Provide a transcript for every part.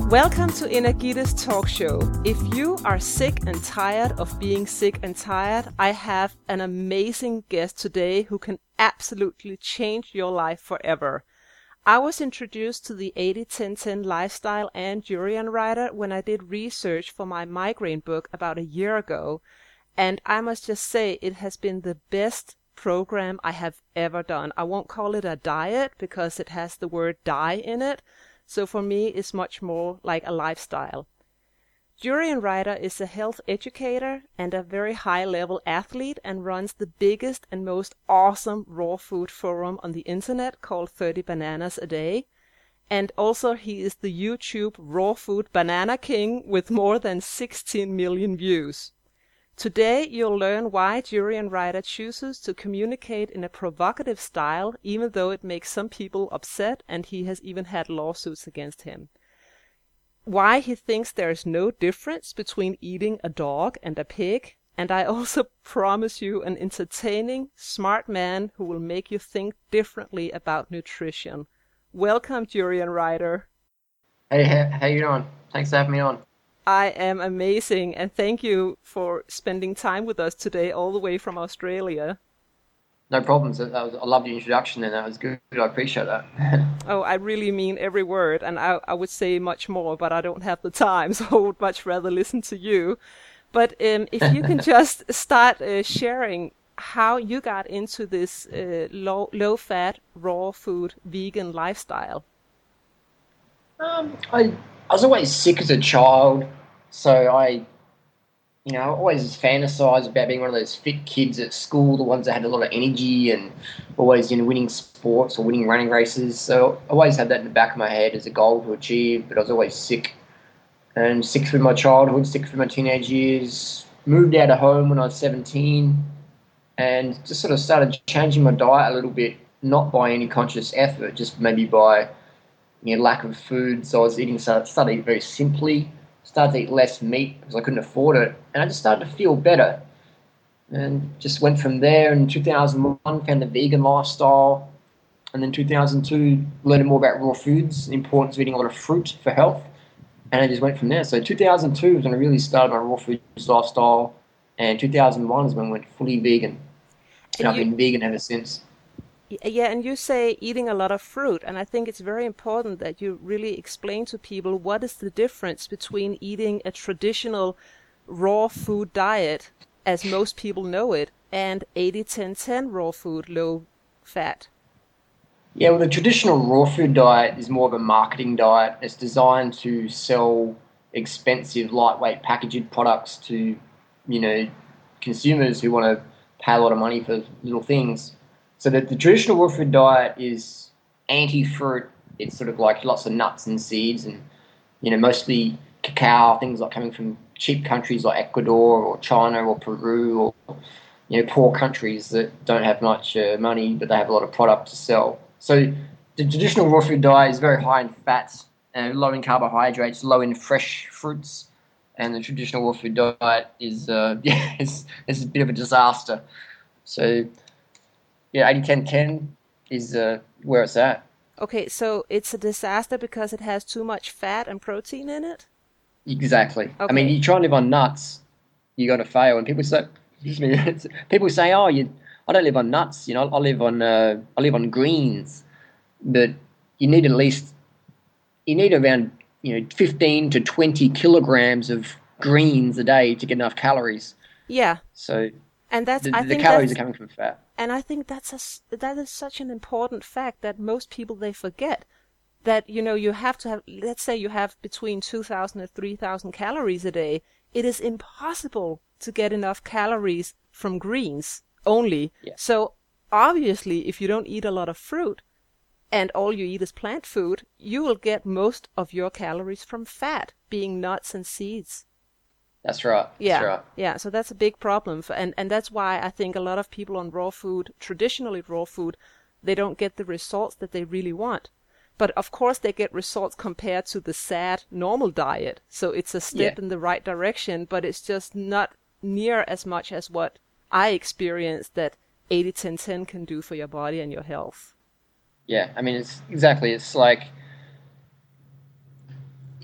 Welcome to Energita's talk show. If you are sick and tired of being sick and tired, I have an amazing guest today who can absolutely change your life forever. I was introduced to the 80-10-10 lifestyle and durian rider when I did research for my migraine book about a year ago, and I must just say it has been the best program I have ever done. I won't call it a diet because it has the word die in it, so for me it's much more like a lifestyle. Durian Rider is a health educator and a very high-level athlete and runs the biggest and most awesome raw food forum on the internet called 30 Bananas a Day. And also he is the YouTube Raw Food Banana King with more than 16 million views. Today you'll learn why Durian Rider chooses to communicate in a provocative style, even though it makes some people upset, and he has even had lawsuits against him. Why he thinks there is no difference between eating a dog and a pig, and I also promise you an entertaining, smart man who will make you think differently about nutrition. Welcome, Durian Rider. Hey, how you doing? Thanks for having me on. I am amazing, and thank you for spending time with us today all the way from Australia. No problems. I love the introduction, and that was good. I appreciate that. Oh, I really mean every word, and I would say much more, but I don't have the time, so I would much rather listen to you. But if you can just start sharing how you got into this low-fat, raw food, vegan lifestyle. I was always sick as a child, so I always fantasized about being one of those fit kids at school, the ones that had a lot of energy and always, winning sports or winning running races. So I always had that in the back of my head as a goal to achieve, but I was always sick. And sick through my childhood, sick through my teenage years, moved out of home when I was 17 and just sort of started changing my diet a little bit, not by any conscious effort, just maybe by lack of food. So I was started to eat very simply, started to eat less meat because I couldn't afford it, and I just started to feel better. And just went from there. In 2001, found the vegan lifestyle, and then 2002, learned more about raw foods, the importance of eating a lot of fruit for health, and I just went from there. So 2002 was when I really started my raw foods lifestyle, and 2001 is when I went fully vegan, and I've been vegan ever since. Yeah, and you say eating a lot of fruit, and I think it's very important that you really explain to people what is the difference between eating a traditional raw food diet, as most people know it, and 80-10-10 raw food, low fat. Yeah, well, the traditional raw food diet is more of a marketing diet. It's designed to sell expensive, lightweight packaged products to, consumers who want to pay a lot of money for little things. So the traditional raw food diet is anti-fruit. It's sort of like lots of nuts and seeds and, mostly cacao, things like coming from cheap countries like Ecuador or China or Peru or, poor countries that don't have much money, but they have a lot of product to sell. So the traditional raw food diet is very high in fats and low in carbohydrates, low in fresh fruits. And the traditional raw food diet is, it's a bit of a disaster. So 80-10-10 is where it's at. Okay, so it's a disaster because it has too much fat and protein in it? Exactly. Okay. I mean, you try and live on nuts, you're going to fail. And people say, excuse me, people say, I don't live on nuts. I live on greens. But you need around 15 to 20 kilograms of greens a day to get enough calories. Yeah. So and the calories are coming from fat. And I think that is such an important fact that most people, they forget that, you have to have, let's say you have between 2,000 and 3,000 calories a day. It is impossible to get enough calories from greens only. Yeah. So obviously, if you don't eat a lot of fruit and all you eat is plant food, you will get most of your calories from fat, being nuts and seeds. That's right. Yeah, that's right. yeah. So that's a big problem, and that's why I think a lot of people on raw food, traditionally raw food, they don't get the results that they really want. But of course, they get results compared to the sad normal diet. So it's a step in the right direction, but it's just not near as much as what I experienced that 80-10-10 can do for your body and your health. Yeah, I mean, it's like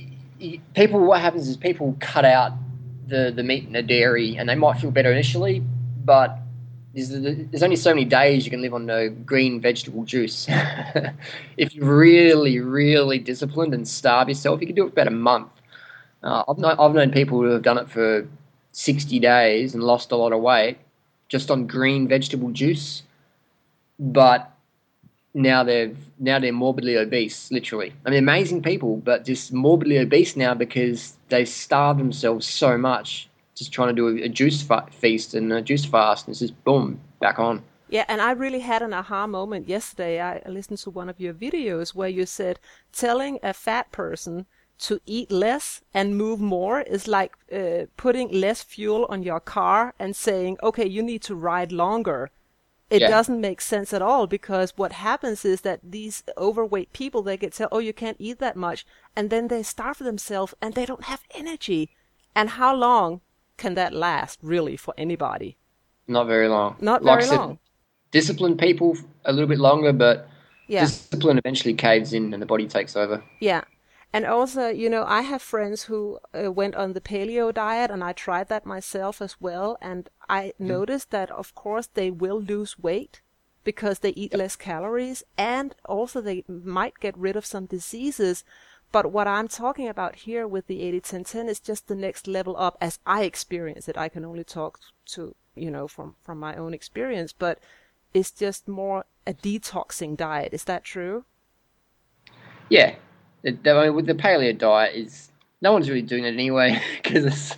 people, what happens is people cut out the meat and the dairy, and they might feel better initially, but there's only so many days you can live on the green vegetable juice. If you're really, really disciplined and starve yourself, you can do it for about a month. I've known people who have done it for 60 days and lost a lot of weight just on green vegetable juice, but now they're morbidly obese, literally. I mean, amazing people, but just morbidly obese now because they starve themselves so much just trying to do a juice feast and a juice fast, and it's just boom, back on. Yeah, and I really had an aha moment yesterday. I listened to one of your videos where you said telling a fat person to eat less and move more is like putting less fuel on your car and saying, okay, you need to ride longer. It doesn't make sense at all, because what happens is that these overweight people, they get told, oh, you can't eat that much, and then they starve themselves and they don't have energy. And how long can that last, really, for anybody? Not very long. Not very long. Disciplined people a little bit longer, but discipline eventually caves in and the body takes over. Yeah. And also, I have friends who went on the paleo diet, and I tried that myself as well. And I noticed that, of course, they will lose weight because they eat less calories, and also they might get rid of some diseases. But what I'm talking about here with the 80-10-10 is just the next level up as I experience it. I can only talk to, from my own experience, but it's just more a detoxing diet. Is that true? Yeah. With the paleo diet, no one's really doing it anyway, because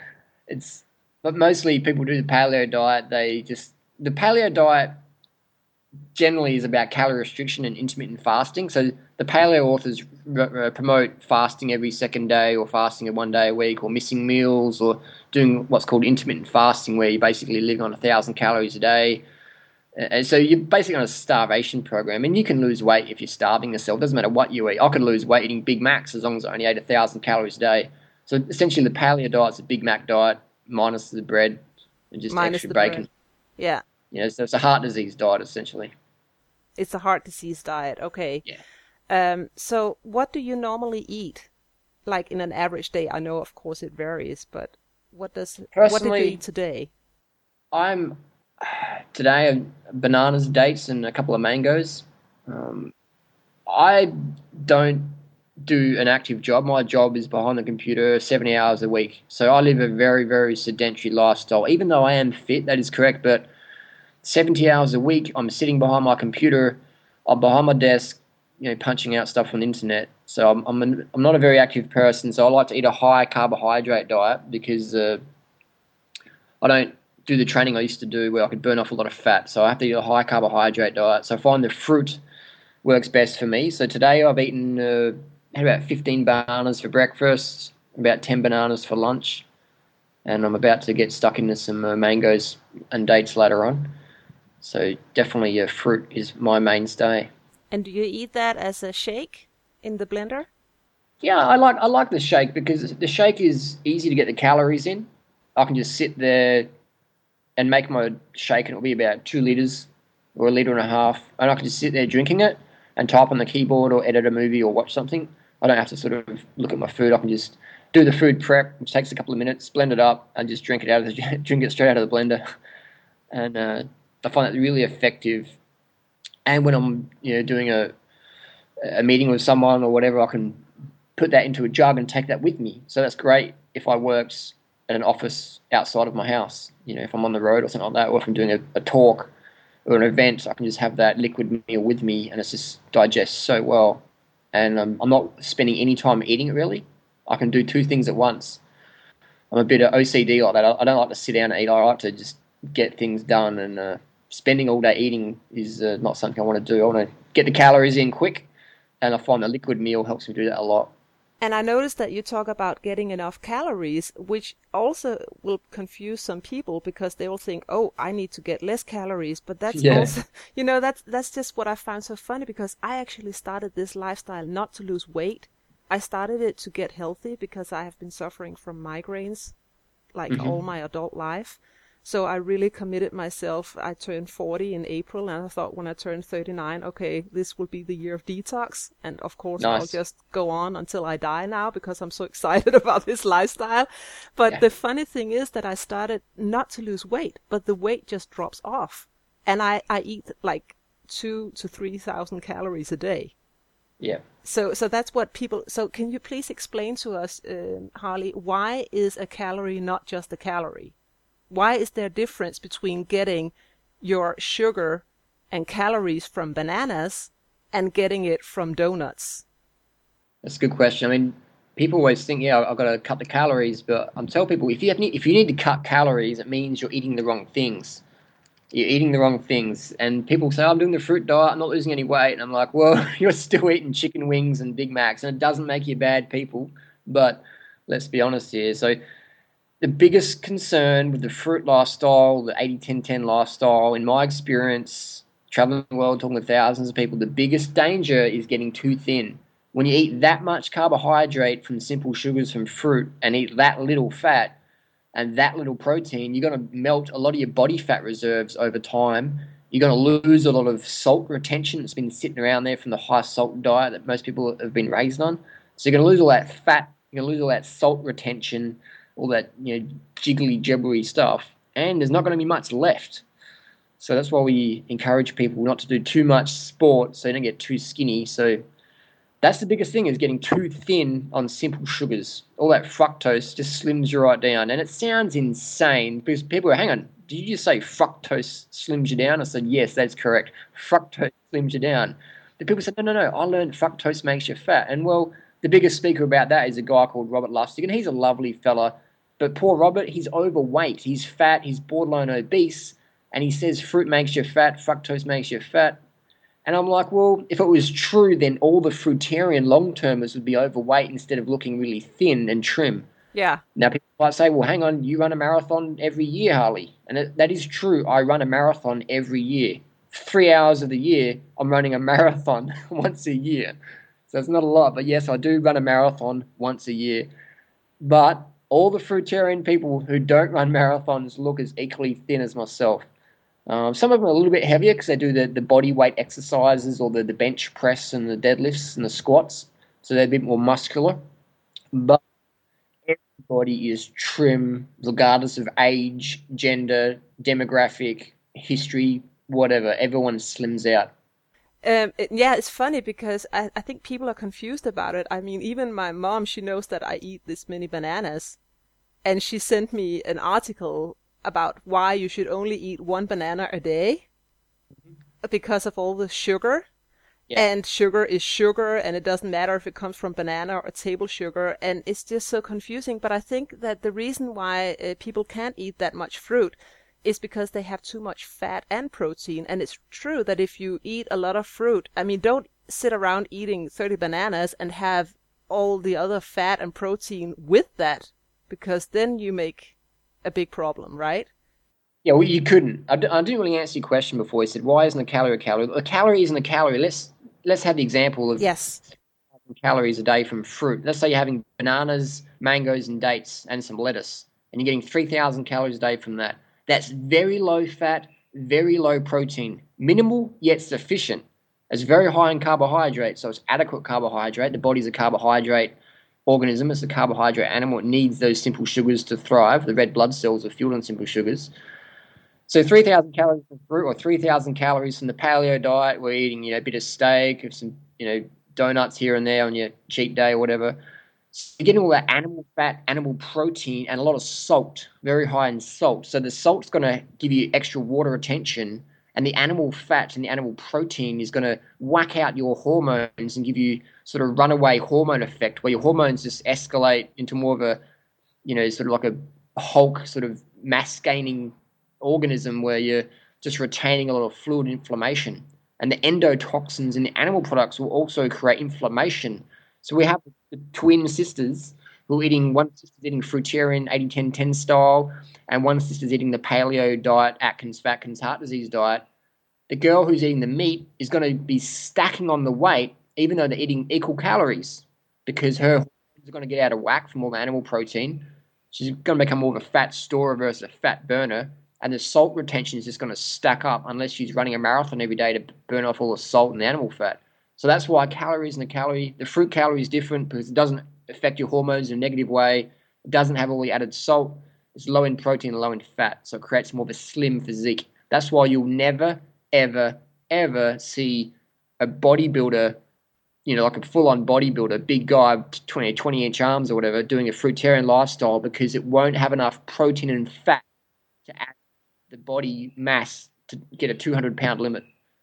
but mostly people do the paleo diet. The paleo diet generally is about calorie restriction and intermittent fasting. So the paleo authors promote fasting every second day, or fasting 1 day a week, or missing meals, or doing what's called intermittent fasting, where you basically live on 1,000 calories a day. And so you're basically on a starvation program, and you can lose weight if you're starving yourself. It doesn't matter what you eat. I could lose weight eating Big Macs as long as I only ate 1,000 calories a day. So essentially the paleo diet's a Big Mac diet minus the bread and just minus extra bacon. Bread. Yeah. So it's a heart disease diet, essentially. It's a heart disease diet. Okay. Yeah. So what do you normally eat, like in an average day? I know, of course, it varies, but what did you eat today? Today, bananas, dates, and a couple of mangoes. I don't do an active job. My job is behind the computer 70 hours a week. So I live a very, very sedentary lifestyle. Even though I am fit, that is correct, but 70 hours a week, I'm sitting behind my computer, I'm behind my desk, punching out stuff on the internet. So I'm not a very active person. So I like to eat a high carbohydrate diet because I don't do the training I used to do where I could burn off a lot of fat. So I have to eat a high carbohydrate diet. So I find the fruit works best for me. So today I've eaten had about 15 bananas for breakfast, about 10 bananas for lunch, and I'm about to get stuck into some mangoes and dates later on. So definitely fruit is my mainstay. And do you eat that as a shake in the blender? Yeah, I like the shake because the shake is easy to get the calories in. I can just sit there and make my shake, and it'll be about 2 liters or 1.5 liters, and I can just sit there drinking it and type on the keyboard or edit a movie or watch something. I don't have to sort of look at my food. I can just do the food prep, which takes a couple of minutes, blend it up, and just drink it straight out of the blender. And I find that really effective. And when I'm doing a meeting with someone or whatever, I can put that into a jug and take that with me. So that's great if I worked at an office outside of my house. If I'm on the road or something like that, or if I'm doing a talk or an event, I can just have that liquid meal with me, and it just digests so well. And I'm not spending any time eating it, really. I can do 2 things at once. I'm a bit of OCD like that. I don't like to sit down and eat. I like to just get things done, and spending all day eating is not something I want to do. I want to get the calories in quick, and I find the liquid meal helps me do that a lot. And I noticed that you talk about getting enough calories, which also will confuse some people because they will think, oh, I need to get less calories. But that's also, that's just what I found so funny, because I actually started this lifestyle not to lose weight. I started it to get healthy because I have been suffering from migraines like all my adult life. So I really committed myself. I turned 40 in April, and I thought when I turned 39, okay, this will be the year of detox. And of course, I'll Nice. just go on until I die now because I'm so excited about this lifestyle. But Yeah. the funny thing is that I started not to lose weight, but the weight just drops off. And I eat like 2 to 3,000 calories a day. Yeah. So that's what people. So can you please explain to us, Harley, why is a calorie not just a calorie? Why is there a difference between getting your sugar and calories from bananas and getting it from donuts? That's a good question. I mean, people always think, yeah, I've got to cut the calories, but I'm telling people if you need to cut calories, it means you're eating the wrong things. You're eating the wrong things. And people say, I'm doing the fruit diet, I'm not losing any weight. And I'm like, well, you're still eating chicken wings and Big Macs, and it doesn't make you bad people. But let's be honest here. So the biggest concern with the fruit lifestyle, the 80-10-10 lifestyle, in my experience, traveling the world, talking to thousands of people, the biggest danger is getting too thin. When you eat that much carbohydrate from simple sugars from fruit and eat that little fat, and that little protein, you're going to melt a lot of your body fat reserves over time. You're going to lose a lot of salt retention that's been sitting around there from the high salt diet that most people have been raised on. So you're going to lose all that fat, you're going to lose all that salt retention, all that jiggly jabbery stuff, and there's not going to be much left. So that's why we encourage people not to do too much sport so you don't get too skinny. So that's the biggest thing, is getting too thin on simple sugars. All that fructose just slims you right down. And it sounds insane because people are, hang on, did you just say fructose slims you down? I said, yes, that's correct. Fructose slims you down. The people said, no, I learned fructose makes you fat. And well, the biggest speaker about that is a guy called Robert Lustig, and he's a lovely fella. But poor Robert, he's overweight, he's fat, he's borderline obese, and he says fruit makes you fat, fructose makes you fat. And I'm like, well, if it was true, then all the fruitarian long-termers would be overweight instead of looking really thin and trim. Yeah. Now, people might say, well, hang on, you run a marathon every year, Harley. And that is true. I run a marathon every year. 3 hours of the year, I'm running a marathon once a year. So it's not a lot. But yes, I do run a marathon once a year. But all the fruitarian people who don't run marathons look as equally thin as myself. Some of them are a little bit heavier because they do the body weight exercises or the bench press and the deadlifts and the squats. So they're a bit more muscular. But everybody is trim, regardless of age, gender, demographic, history, whatever. Everyone slims out. Yeah, it's funny because I think people are confused about it. I mean, even my mom, she knows that I eat this many bananas. And she sent me an article about why you should only eat one banana a day because of all the sugar. Yeah. And sugar is sugar, and it doesn't matter if it comes from banana or table sugar, and it's just so confusing. But I think that the reason why people can't eat that much fruit is because they have too much fat and protein. And it's true that if you eat a lot of fruit, I mean, don't sit around eating 30 bananas and have all the other fat and protein with that, because then you make a big problem, right? Yeah, well, you couldn't. I didn't really answer your question before. You said, why isn't a calorie a calorie? A calorie isn't a calorie. Let's have the example of Yes. calories a day from fruit. Let's say you're having bananas, mangoes, and dates, and some lettuce, and you're getting 3,000 calories a day from that. That's very low fat, very low protein, minimal yet sufficient. It's very high in carbohydrate, so it's adequate carbohydrate. The body's a carbohydrate organism. It's a carbohydrate animal. It needs those simple sugars to thrive. The red blood cells are fueled on simple sugars. So 3,000 calories from fruit or 3,000 calories from the paleo diet. We're eating, a bit of steak, of some, donuts here and there on your cheat day or whatever. So you're getting all that animal fat, animal protein, and a lot of salt, very high in salt. So the salt's going to give you extra water retention, and the animal fat and the animal protein is going to whack out your hormones and give you sort of runaway hormone effect, where your hormones just escalate into more of a, sort of like a Hulk sort of mass-gaining organism where you're just retaining a lot of fluid inflammation. And the endotoxins in the animal products will also create inflammation. So we have the twin sisters who are eating, one sister's eating fruitarian 80-10-10 style, and one sister's eating the paleo diet, Atkins heart disease diet. The girl who's eating the meat is going to be stacking on the weight, even though they're eating equal calories, because her hormones are going to get out of whack from all the animal protein. She's going to become more of a fat storer versus a fat burner. and the salt retention is just going to stack up unless she's running a marathon every day to burn off all the salt and the animal fat. So that's why the fruit calorie is different, because it doesn't affect your hormones in a negative way. It doesn't have all the added salt. It's low in protein and low in fat, so it creates more of a slim physique. That's why you'll never, ever, ever see a bodybuilder, like a full-on bodybuilder, big guy, 20-inch arms or whatever, doing a fruitarian lifestyle, because it won't have enough protein and fat to add the body mass to get a 200-pound limit.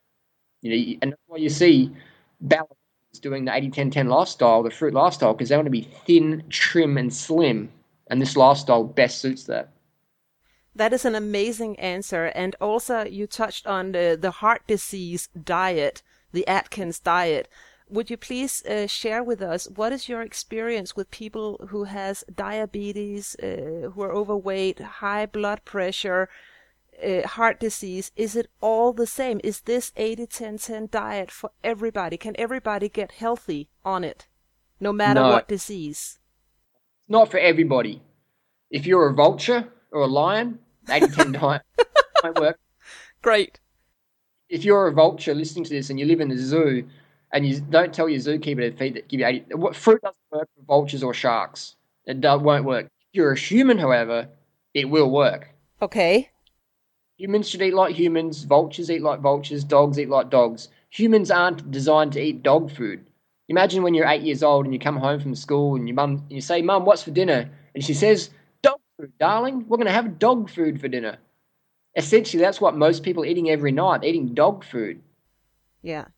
And that's why you see ballerinas doing the 80-10-10 lifestyle, the fruit lifestyle, because they want to be thin, trim, and slim, and this lifestyle best suits that. That is an amazing answer. And also you touched on the heart disease diet, the Atkins diet. Would you please share with us, what is your experience with people who has diabetes, who are overweight, high blood pressure, heart disease? Is it all the same? Is this 80-10-10 diet for everybody? Can everybody get healthy on it, no matter what disease? Not for everybody. If you're a vulture or a lion, 80-10 diet won't work. Great. If you're a vulture listening to this and you live in the zoo and you don't tell your zookeeper to feed that, give you 80, fruit doesn't work for vultures or sharks. It won't work. If you're a human, however, it will work. Okay. Humans should eat like humans. Vultures eat like vultures. Dogs eat like dogs. Humans aren't designed to eat dog food. Imagine when you're 8 years old and you come home from school and you say, "Mum, what's for dinner?" And she says, "Dog food, darling. We're going to have dog food for dinner." Essentially, that's what most people are eating every night, eating dog food. Yeah.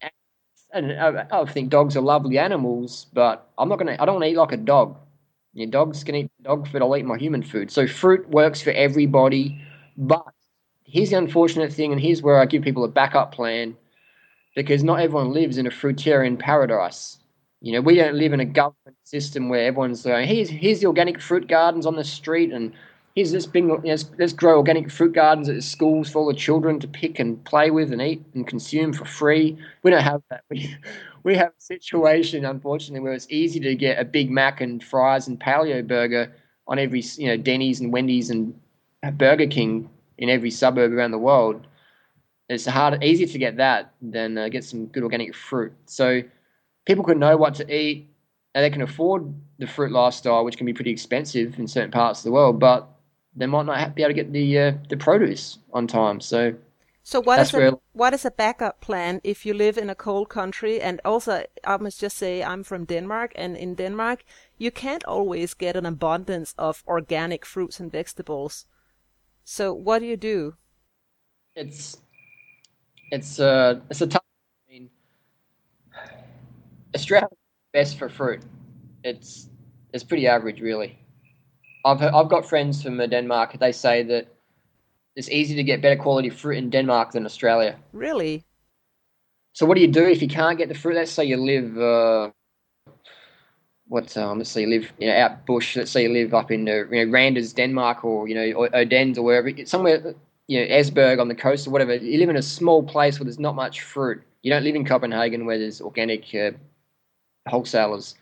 And I think dogs are lovely animals, but I don't want to eat like a dog. Your dogs can eat dog food, I'll eat my human food. So fruit works for everybody, but here's the unfortunate thing, and here's where I give people a backup plan, because not everyone lives in a fruitarian paradise. We don't live in a government system where everyone's going, here's the organic fruit gardens on the street, and here's this thing, let's grow organic fruit gardens at the schools for all the children to pick and play with and eat and consume for free. We don't have that. We have a situation, unfortunately, where it's easy to get a Big Mac and fries and paleo burger on every, Denny's and Wendy's and Burger King in every suburb around the world. It's easier to get that than get some good organic fruit. So people can know what to eat, and they can afford the fruit lifestyle, which can be pretty expensive in certain parts of the world, but they might not be able to get the produce on time. So what is a backup plan if you live in a cold country? And also, I must just say, I'm from Denmark, and in Denmark, you can't always get an abundance of organic fruits and vegetables. So what do you do? It's a tough. I mean, Australia's best for fruit. It's pretty average, really. I've got friends from Denmark. They say that it's easy to get better quality fruit in Denmark than Australia. Really? So what do you do if you can't get the fruit? Let's say you live, let's say you live out bush. Let's say you live up in Randers, Denmark, or Odense or wherever, somewhere, Esbjerg on the coast or whatever. You live in a small place where there's not much fruit. You don't live in Copenhagen where there's organic wholesalers.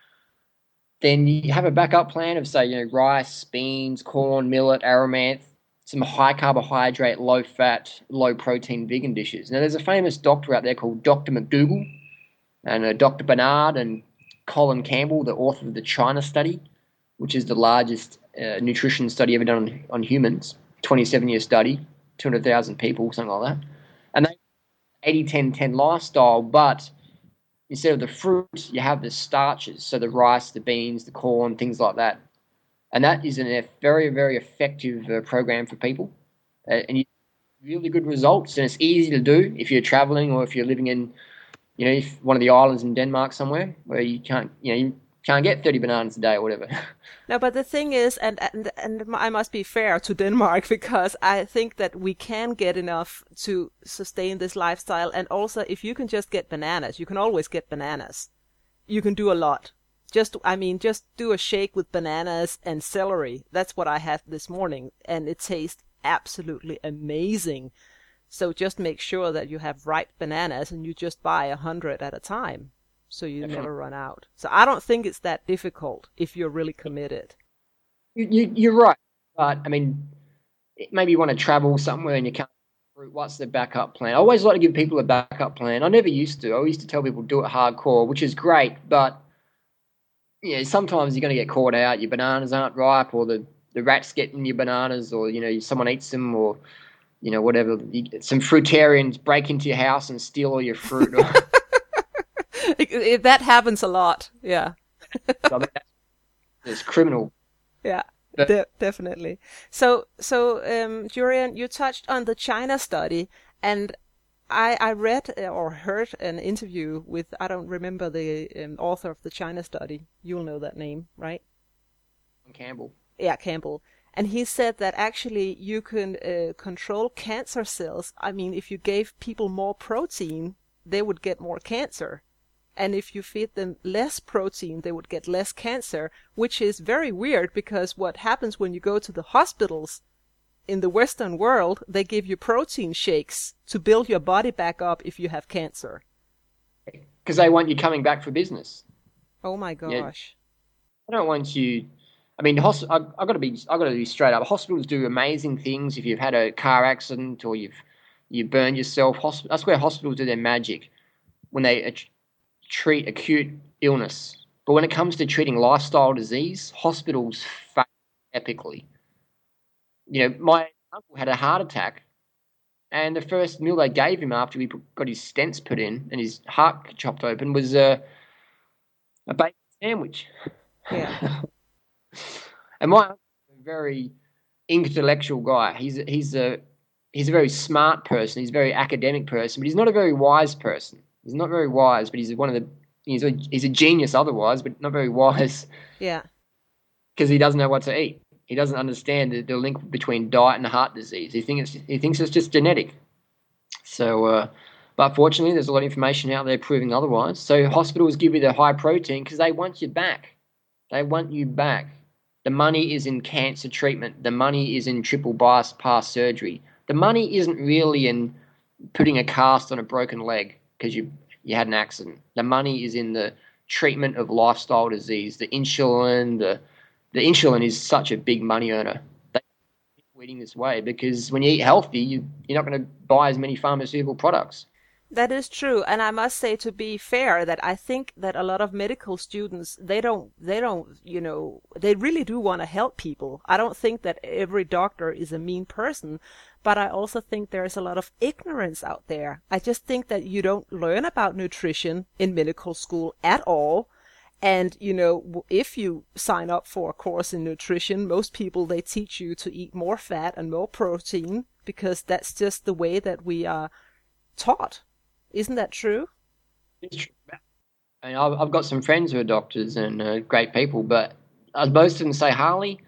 Then you have a backup plan of, say, rice, beans, corn, millet, amaranth, some high carbohydrate, low fat, low protein vegan dishes. Now, there's a famous doctor out there called Dr. McDougall and Dr. Bernard and Colin Campbell, the author of the China Study, which is the largest nutrition study ever done on humans, 27-year study, 200,000 people, something like that. And they 80-10-10 lifestyle, but instead of the fruit, you have the starches, so the rice, the beans, the corn, things like that. And that is a very, very effective program for people. And you get really good results. And it's easy to do if you're traveling or if you're living in, one of the islands in Denmark somewhere where you can't get 30 bananas a day or whatever. No, but the thing is, and I must be fair to Denmark, because I think that we can get enough to sustain this lifestyle. And also, if you can just get bananas, you can always get bananas. You can do a lot. Just do a shake with bananas and celery. That's what I had this morning, and it tastes absolutely amazing. So just make sure that you have ripe bananas, and you just buy 100 at a time, so you never run out. So I don't think it's that difficult if you're really committed. You're right, but I mean, maybe you want to travel somewhere and you can't fruit, what's the backup plan? I always like to give people a backup plan. I never used to. I used to tell people do it hardcore, which is great, but sometimes you're going to get caught out. Your bananas aren't ripe, or the rats get in your bananas, or someone eats them, or whatever. Some fruitarians break into your house and steal all your fruit. That happens a lot. Yeah. I mean, it's criminal. Yeah. Definitely. So, Jurian, you touched on the China study, and I read or heard an interview with, I don't remember the author of the China study. You'll know that name, right? Campbell. Yeah, Campbell. And he said that actually you can control cancer cells. I mean, if you gave people more protein, they would get more cancer. And if you feed them less protein, they would get less cancer, which is very weird because what happens when you go to the hospitals in the Western world, they give you protein shakes to build your body back up if you have cancer. Because they want you coming back for business. Oh my gosh. I don't want you. I mean, I've got to be straight up. Hospitals do amazing things. If you've had a car accident or you've burned yourself, that's where hospitals do their magic, when they treat acute illness. But when it comes to treating lifestyle disease, hospitals fail epically. My uncle had a heart attack, and the first meal they gave him after he got his stents put in and his heart chopped open was a bacon sandwich. Yeah. And my uncle's a very intellectual guy. He's a very smart person. He's a very academic person, but he's not a very wise person. He's not very wise, but he's a genius otherwise, but not very wise. Yeah. Because he doesn't know what to eat. He doesn't understand the link between diet and heart disease. He thinks it's just genetic. So, but fortunately, there's a lot of information out there proving otherwise. So hospitals give you the high protein because they want you back. They want you back. The money is in cancer treatment. The money is in triple bypass surgery. The money isn't really in putting a cast on a broken leg because you had an accident. The money is in the treatment of lifestyle disease, the insulin. The insulin is such a big money earner. They keep eating this way because when you eat healthy, you're not going to buy as many pharmaceutical products. That is true, and I must say, to be fair, that I think that a lot of medical students, they really do want to help people. I don't think that every doctor is a mean person, but I also think there's a lot of ignorance out there. I just think that you don't learn about nutrition in medical school at all. And, if you sign up for a course in nutrition, most people, they teach you to eat more fat and more protein because that's just the way that we are taught. Isn't that true? It's true. I mean, I've got some friends who are doctors and great people, but most of them say, Harley,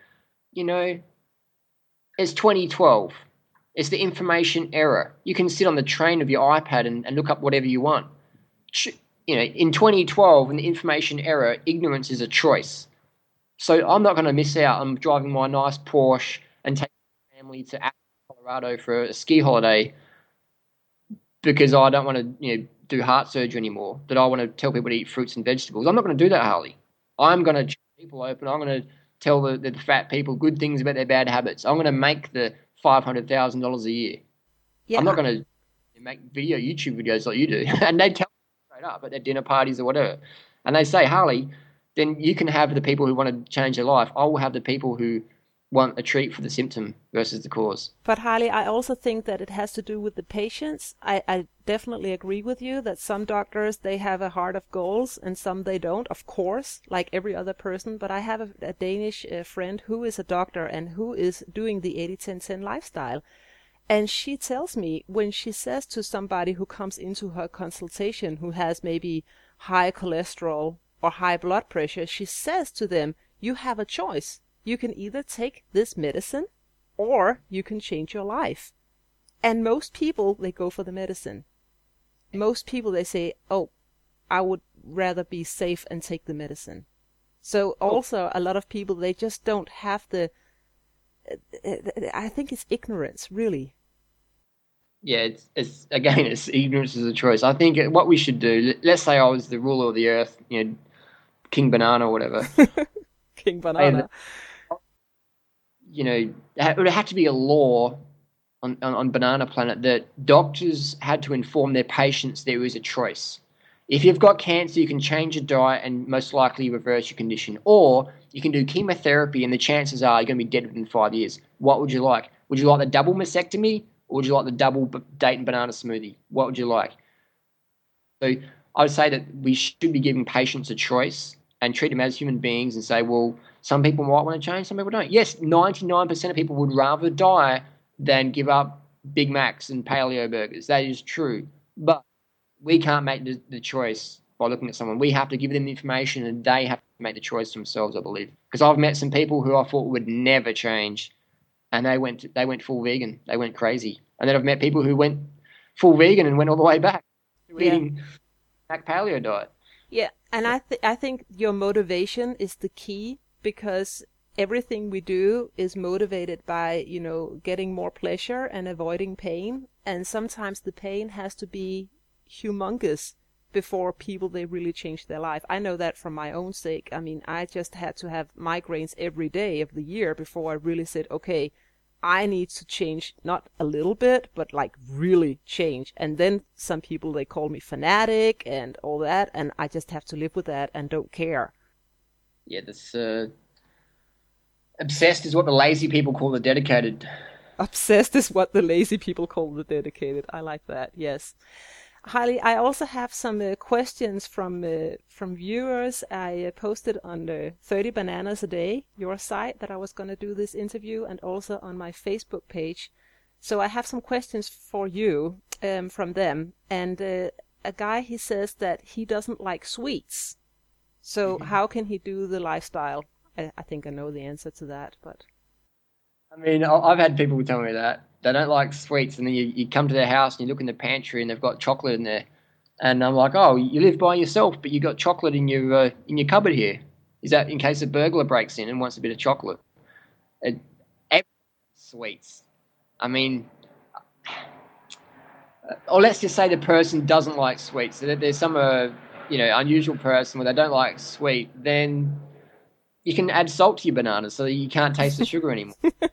it's 2012. It's the information era. You can sit on the train of your iPad and look up whatever you want. In 2012, in the information era, ignorance is a choice. So I'm not going to miss out on driving my nice Porsche and taking my family to Colorado for a ski holiday because I don't want to do heart surgery anymore, that I want to tell people to eat fruits and vegetables. I'm not going to do that, Harley. I'm going to check people open. I'm going to tell the fat people good things about their bad habits. I'm going to make the $500,000 a year. Yeah. I'm not going to make YouTube videos like you do. And they tell me straight up at their dinner parties or whatever. And they say, Harley, then you can have the people who want to change their life. I will have the people who want a treat for the symptom versus the cause. But Harley, I also think that it has to do with the patients. I definitely agree with you that some doctors, they have a heart of gold and some they don't, of course, like every other person. But I have a Danish friend who is a doctor and who is doing the 80-10-10 lifestyle. And she tells me, when she says to somebody who comes into her consultation who has maybe high cholesterol or high blood pressure, she says to them, you have a choice. You can either take this medicine or you can change your life. And most people, they go for the medicine. Most people, they say, oh, I would rather be safe and take the medicine. So also a lot of people, they just don't have I think it's ignorance, really. Yeah, it's ignorance is a choice. I think what we should do, let's say I was the ruler of the earth, King Banana or whatever. King Banana. it would have to be a law on Banana Planet that doctors had to inform their patients there is a choice. If you've got cancer, you can change your diet and most likely reverse your condition. Or you can do chemotherapy and the chances are you're going to be dead within 5 years. What would you like? Would you like the double mastectomy or would you like the double date and banana smoothie? What would you like? So I would say that we should be giving patients a choice and treat them as human beings and say, well, some people might want to change, some people don't. Yes, 99% of people would rather die than give up Big Macs and paleo burgers. That is true. But we can't make the choice by looking at someone. We have to give them the information and they have to make the choice themselves, I believe. Because I've met some people who I thought would never change and they went full vegan. They went crazy. And then I've met people who went full vegan and went all the way back to eating back paleo diet. Yeah, and I think your motivation is the key, because everything we do is motivated by, getting more pleasure and avoiding pain. And sometimes the pain has to be humongous before they really change their life. I know that from my own sake. I mean, I just had to have migraines every day of the year before I really said, okay, I need to change, not a little bit, but like really change. And then some people, they call me fanatic and all that, and I just have to live with that and don't care. Yeah, this obsessed is what the lazy people call the dedicated. Obsessed is what the lazy people call the dedicated. I like that, yes. Hailey, I also have some questions from viewers. I posted on 30 Bananas a Day, your site, that I was going to do this interview, and also on my Facebook page. So I have some questions for you from them. And a guy, he says that he doesn't like sweets. So how can he do the lifestyle? I think I know the answer to that, but... I mean, I've had people tell me that they don't like sweets, and then you come to their house and you look in the pantry and they've got chocolate in there, and I'm like, oh, you live by yourself, but you got chocolate in your cupboard here. Is that in case a burglar breaks in and wants a bit of chocolate? Sweets. I mean, or let's just say the person doesn't like sweets. So there's some unusual person where they don't like sweet, then you can add salt to your bananas so you can't taste the sugar anymore.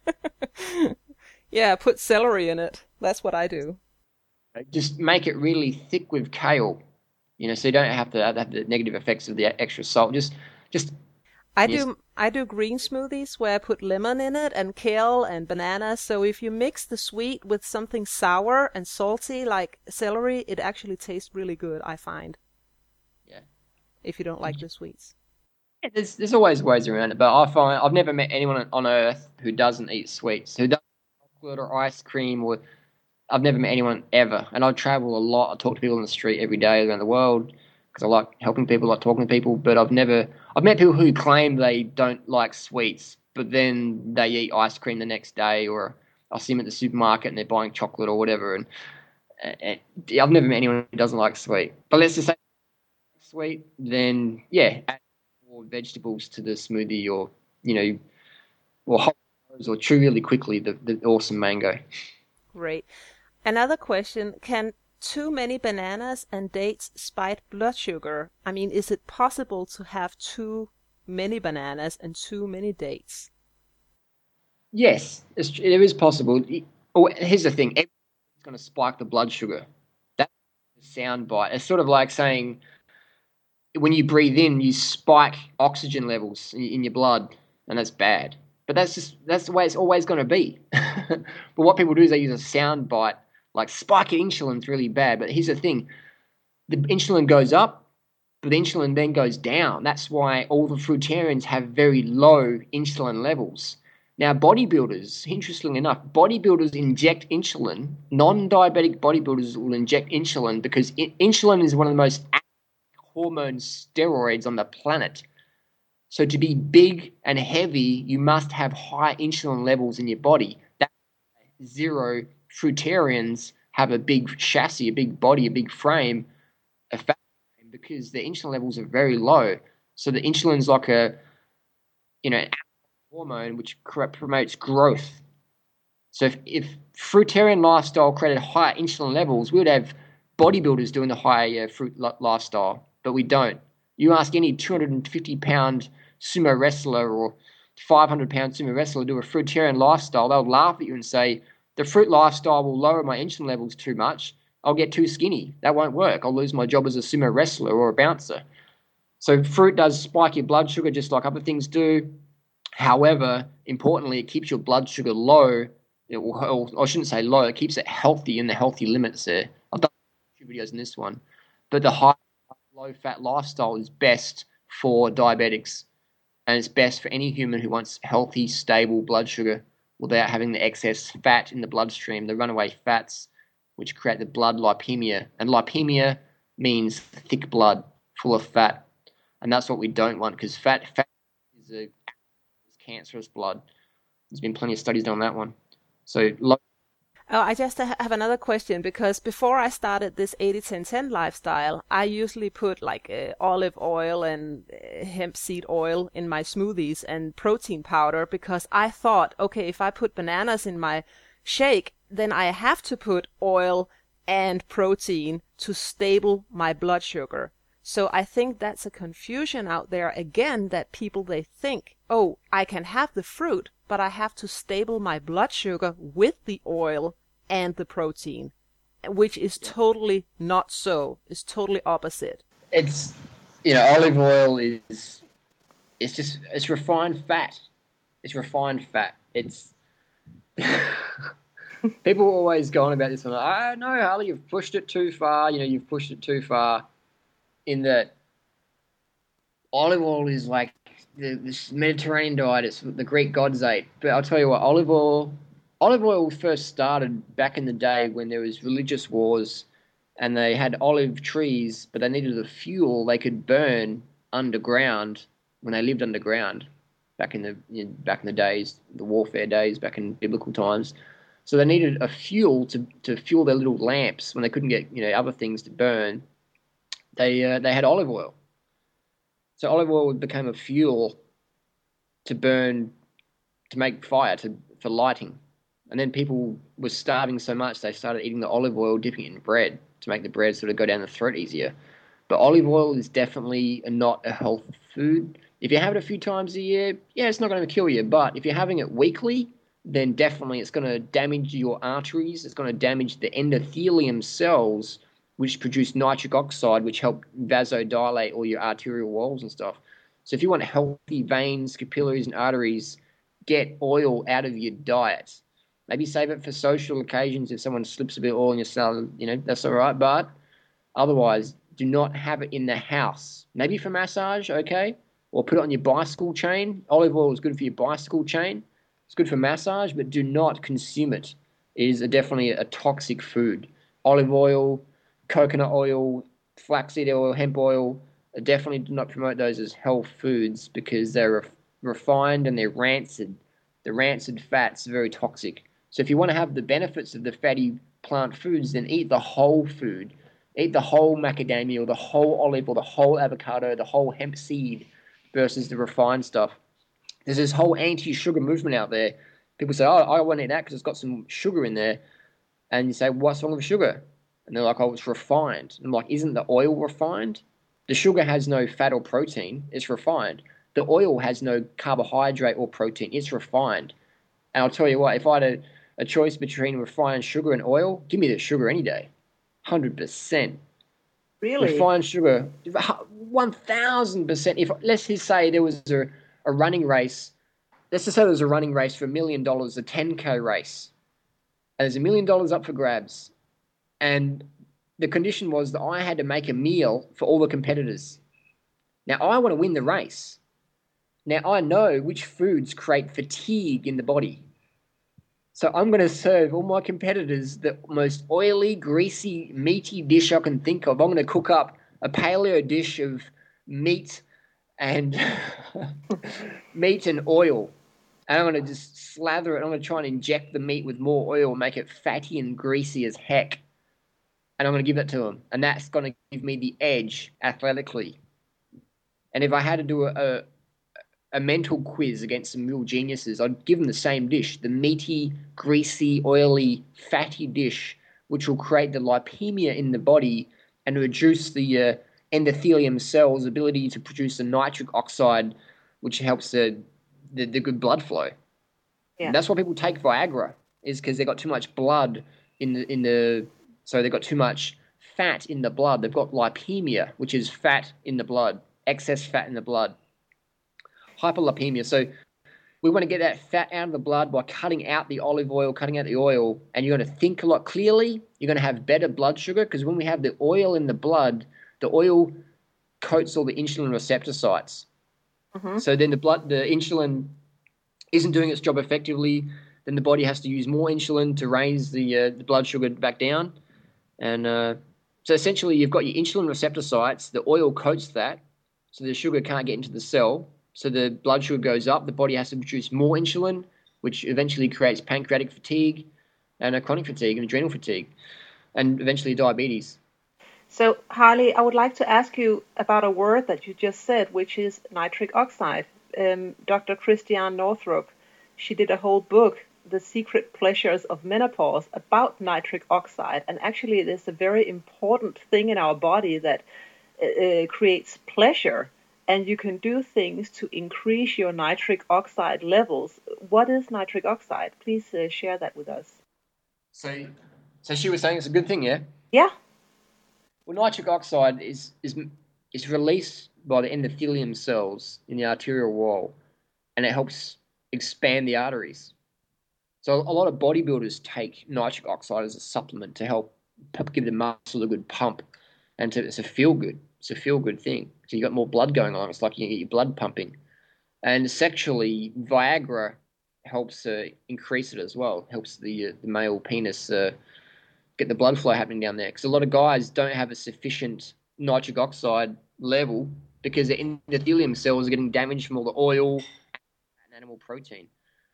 Yeah, put celery in it. That's what I do. Just make it really thick with kale, so you don't have to have the negative effects of the extra salt. I do green smoothies where I put lemon in it and kale and banana. So if you mix the sweet with something sour and salty like celery, it actually tastes really good, I find. Yeah. If you don't like the sweets. There's always ways around it, but I find I've never met anyone on earth who doesn't eat sweets, who doesn't eat chocolate or ice cream, or I've never met anyone ever. And I travel a lot. I talk to people on the street every day around the world because I like helping people, I like talking to people. But I've met people who claim they don't like sweets, but then they eat ice cream the next day, or I'll see them at the supermarket and they're buying chocolate or whatever. And I've never met anyone who doesn't like sweet. But let's just say sweet, then yeah. Or vegetables to the smoothie, or or chew really quickly the awesome mango. Great. Another question: can too many bananas and dates spike blood sugar? I mean, is it possible to have too many bananas and too many dates? Yes, it is possible. Here's the thing: it's going to spike the blood sugar. That's a sound bite. It's sort of like saying, when you breathe in, you spike oxygen levels in your blood, and that's bad. But that's the way it's always going to be. But what people do is they use a sound bite, like spiking insulin's really bad. But here's the thing: the insulin goes up, but the insulin then goes down. That's why all the fruitarians have very low insulin levels. Now, bodybuilders, interestingly enough, bodybuilders inject insulin. Non-diabetic bodybuilders will inject insulin because insulin is one of the most hormone steroids on the planet. So to be big and heavy, you must have high insulin levels in your body. That's why zero fruitarians have a big chassis, a big body, a big frame, a fat frame, because their insulin levels are very low. So the insulin's like an hormone which promotes growth. So if fruitarian lifestyle created higher insulin levels, we would have bodybuilders doing the high fruit lifestyle. But we don't. You ask any 250-pound sumo wrestler or 500-pound sumo wrestler do a fruitarian lifestyle, they'll laugh at you and say, the fruit lifestyle will lower my insulin levels too much. I'll get too skinny. That won't work. I'll lose my job as a sumo wrestler or a bouncer. So fruit does spike your blood sugar just like other things do. However, importantly, it keeps your blood sugar low. I shouldn't say low. It keeps it healthy in the healthy limits there. I've done 2 videos in this one. But the high, low-fat lifestyle is best for diabetics. And it's best for any human who wants healthy, stable blood sugar without having the excess fat in the bloodstream, the runaway fats, which create the blood lipemia. And lipemia means thick blood, full of fat. And that's what we don't want, because fat is cancerous blood. There's been plenty of studies done on that one. So Oh, I just have another question, because before I started this 80-10-10 lifestyle, I usually put like olive oil and hemp seed oil in my smoothies and protein powder, because I thought, okay, if I put bananas in my shake, then I have to put oil and protein to stable my blood sugar. So I think that's a confusion out there again, that people, they think, oh, I can have the fruit, but I have to stable my blood sugar with the oil and the protein, which is totally not so. It's totally opposite. It's, olive oil it's refined fat. It's refined fat. It's people always go on about this one. Oh, no, Harley, you've pushed it too far. You've pushed it too far. In that olive oil is like this Mediterranean diet. It's the Greek gods ate. But I'll tell you what, olive oil first started back in the day when there was religious wars, and they had olive trees, but they needed a fuel they could burn underground when they lived underground back in the days, the warfare days, back in biblical times. So they needed a fuel to fuel their little lamps when they couldn't get other things to burn. They had olive oil. So olive oil became a fuel to burn, to make fire, for lighting. And then people were starving so much they started eating the olive oil, dipping it in bread to make the bread sort of go down the throat easier. But olive oil is definitely not a health food. If you have it a few times a year, yeah, it's not going to kill you. But if you're having it weekly, then definitely it's going to damage your arteries. It's going to damage the endothelium cells, which produce nitric oxide, which help vasodilate all your arterial walls and stuff. So if you want healthy veins, capillaries, and arteries, get oil out of your diet. Maybe save it for social occasions. If someone slips a bit of oil in your salad, that's all right. But otherwise, do not have it in the house. Maybe for massage, okay? Or put it on your bicycle chain. Olive oil is good for your bicycle chain. It's good for massage, but do not consume it. It is definitely a toxic food. Olive oil, coconut oil, flaxseed oil, hemp oil, I definitely do not promote those as health foods, because they're refined and they're rancid. The rancid fats are very toxic. So if you want to have the benefits of the fatty plant foods, then eat the whole food. Eat the whole macadamia, or the whole olive, or the whole avocado, the whole hemp seed, versus the refined stuff. There's this whole anti-sugar movement out there. People say, oh, I want to eat that because it's got some sugar in there. And you say, what's wrong with sugar? And they're like, oh, it's refined. And I'm like, isn't the oil refined? The sugar has no fat or protein. It's refined. The oil has no carbohydrate or protein. It's refined. And I'll tell you what, if I had a choice between refined sugar and oil, give me the sugar any day. 100%. Really? Refined sugar, 1,000%. If let's just say there was a running race, let's just say there was a running race for $1 million, a 10K race. And there's $1 million up for grabs. And the condition was that I had to make a meal for all the competitors. Now, I want to win the race. Now, I know which foods create fatigue in the body. So I'm going to serve all my competitors the most oily, greasy, meaty dish I can think of. I'm going to cook up a paleo dish of meat and meat and oil. And I'm going to just slather it. I'm going to try and inject the meat with more oil, make it fatty and greasy as heck. And I'm going to give that to them. And that's going to give me the edge athletically. And if I had to do a mental quiz against some real geniuses, I'd give them the same dish, the meaty, greasy, oily, fatty dish, which will create the lipemia in the body and reduce the endothelium cells' ability to produce the nitric oxide, which helps the good blood flow. Yeah. That's why people take Viagra, is because they've got too much blood so they've got too much fat in the blood. They've got lipemia, which is fat in the blood, excess fat in the blood. Hyperlipemia. So we want to get that fat out of the blood by cutting out the olive oil, cutting out the oil, and you're going to think a lot clearly. You're going to have better blood sugar because when we have the oil in the blood, the oil coats all the insulin receptor sites. Mm-hmm. So then the insulin isn't doing its job effectively. Then the body has to use more insulin to raise the blood sugar back down. And so essentially you've got your insulin receptor sites, the oil coats that, so the sugar can't get into the cell. So the blood sugar goes up, the body has to produce more insulin, which eventually creates pancreatic fatigue and a chronic fatigue and adrenal fatigue, and eventually diabetes. So, Harley, I would like to ask you about a word that you just said, which is nitric oxide. Dr. Christiane Northrup, she did a whole book, The Secret Pleasures of Menopause, about nitric oxide. And actually, it is a very important thing in our body that creates pleasure. And you can do things to increase your nitric oxide levels. What is nitric oxide? Please share that with us. So she was saying it's a good thing, yeah? Yeah. Well, nitric oxide is released by the endothelium cells in the arterial wall, and it helps expand the arteries. So a lot of bodybuilders take nitric oxide as a supplement to help give the muscle a good pump, and it's a feel-good. It's a feel-good thing. So you got more blood going on. It's like you get your blood pumping. And sexually, Viagra helps increase it as well. Helps the male penis get the blood flow happening down there. Because a lot of guys don't have a sufficient nitric oxide level because the endothelium cells are getting damaged from all the oil and animal protein.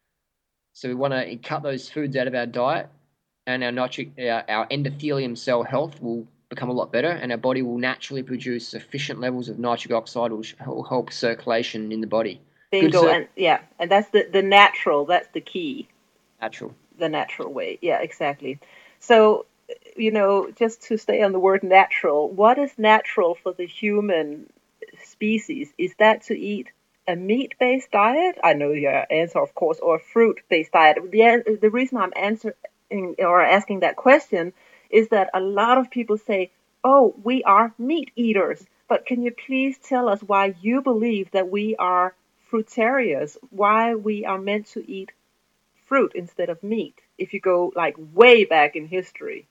So we want to cut those foods out of our diet, and our endothelium cell health will become a lot better, and our body will naturally produce sufficient levels of nitric oxide, which will help circulation in the body. Bingo, and that's the natural, that's the key. Natural. The natural way, yeah, exactly. So, just to stay on the word natural, what is natural for the human species? Is that to eat a meat-based diet? I know your answer, of course, or a fruit-based diet. The reason I'm asking that question is that a lot of people say, oh, we are meat eaters. But can you please tell us why you believe that we are fruitarians, why we are meant to eat fruit instead of meat, if you go like way back in history?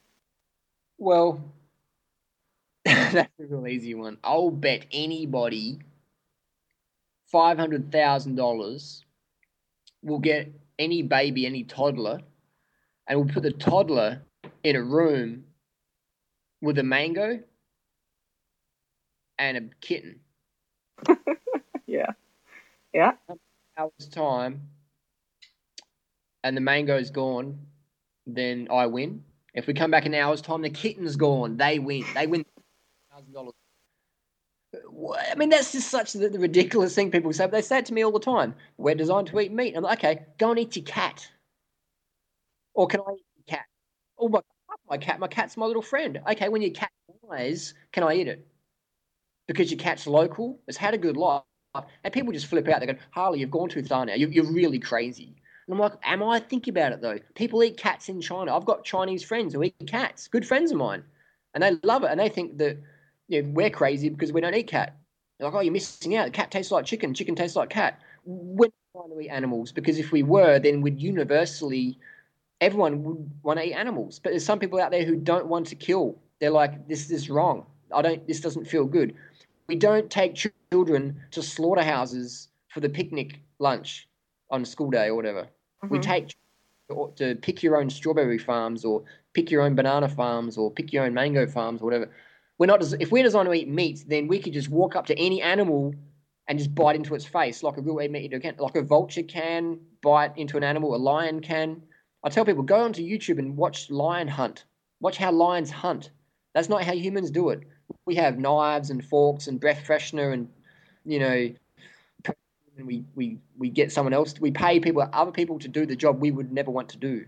Well, that's a real easy one. I'll bet anybody $500,000 will get any baby, any toddler, and we'll put the toddler in a room with a mango and a kitten. Yeah. Hours time, and the mango's gone, then I win. If we come back in an hour's time, the kitten's gone. They win. They win $1,000. I mean, that's just such the ridiculous thing people say. But they say it to me all the time. We're designed to eat meat. I'm like, okay, go and eat your cat. Or can I eat your cat? Oh, my cat's my little friend. Okay, when your cat dies, can I eat it? Because your cat's local, it's had a good life. And people just flip out. They go, Harley, you've gone too far now. You're really crazy. And I'm like, am I? Think about it, though. People eat cats in China. I've got Chinese friends who eat cats, good friends of mine. And they love it. And they think that we're crazy because we don't eat cat. They're like, oh, you're missing out. The cat tastes like chicken. Chicken tastes like cat. We're not trying to eat animals because if we were, then we'd universally, everyone would want to eat animals. But there's some people out there who don't want to kill. They're like, this is wrong. This doesn't feel good. We don't take children to slaughterhouses for the picnic lunch on school day or whatever. Mm-hmm. We take to pick your own strawberry farms or pick your own banana farms or pick your own mango farms or whatever. If we're designed to eat meat, then we could just walk up to any animal and just bite into its face like a real meat eater can, like a vulture can bite into an animal, a lion can. I tell people, go onto YouTube and watch lion hunt. Watch how lions hunt. That's not how humans do it. We have knives and forks and breath freshener and, and we get someone else. We pay other people to do the job we would never want to do.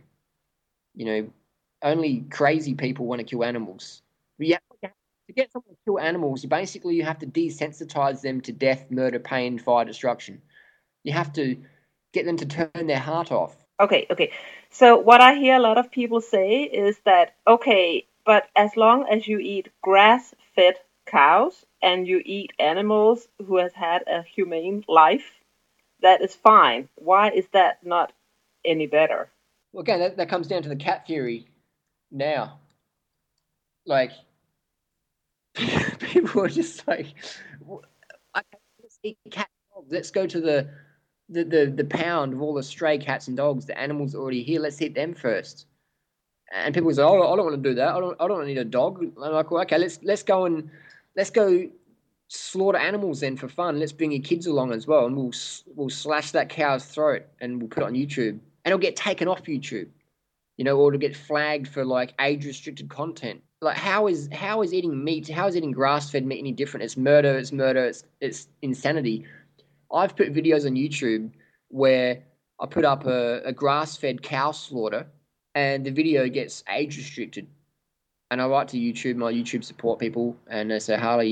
Only crazy people want to kill animals. To get someone to kill animals, you have to desensitize them to death, murder, pain, fire, destruction. You have to get them to turn their heart off. Okay. So what I hear a lot of people say is that, okay, but as long as you eat grass-fed cows and you eat animals who has had a humane life, that is fine. Why is that not any better? Well, again, that comes down to the cat theory now. Like, people are just like, okay, let's eat cat and dogs. Let's go to the pound of all the stray cats and dogs, the animals already here. Let's eat them first. And people say, "Oh, I don't want to do that. I don't need a dog." I'm like, well, okay, let's go slaughter animals then for fun. Let's bring your kids along as well, and we'll slash that cow's throat and we'll put it on YouTube, and it'll get taken off YouTube, or to get flagged for like age restricted content. Like, how is eating meat? How is eating grass fed meat any different? It's murder. It's insanity. I've put videos on YouTube where I put up a grass fed cow slaughter, and the video gets age restricted. And I write to YouTube, my YouTube support people, and they say, Harley,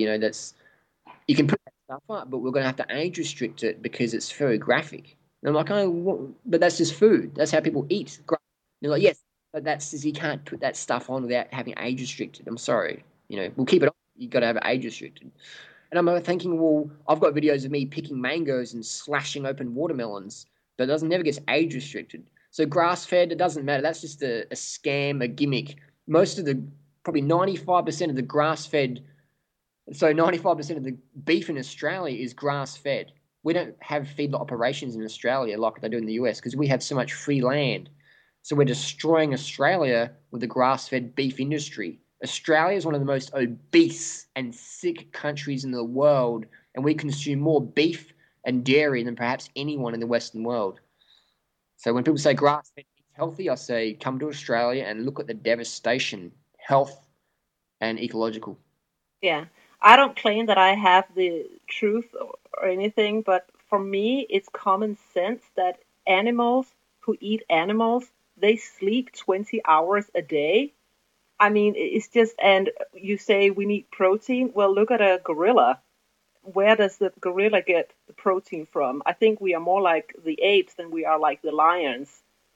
you can put that stuff up, but we're going to have to age restrict it because it's very graphic. And I'm like, oh, but that's just food. That's how people eat. They're like, yes, but you can't put that stuff on without having age restricted. I'm sorry. We'll keep it on. You've got to have it age restricted. And I'm thinking, well, I've got videos of me picking mangoes and slashing open watermelons, but it never gets age restricted. So grass-fed, it doesn't matter. That's just a scam, a gimmick. Probably 95% of the grass-fed, so 95% of the beef in Australia is grass-fed. We don't have feedlot operations in Australia like they do in the US because we have so much free land. So we're destroying Australia with the grass-fed beef industry. Australia is one of the most obese and sick countries in the world, and we consume more beef and dairy than perhaps anyone in the Western world. So when people say grass-fed is healthy, I say come to Australia and look at the devastation, health and ecological. Yeah. I don't claim that I have the truth or anything, but for me, it's common sense that animals who eat animals, they sleep 20 hours a day. I mean, it's just, and you say we need protein. Well, look at a gorilla. Where does the gorilla get the protein from? I think we are more like the apes than we are like the lions.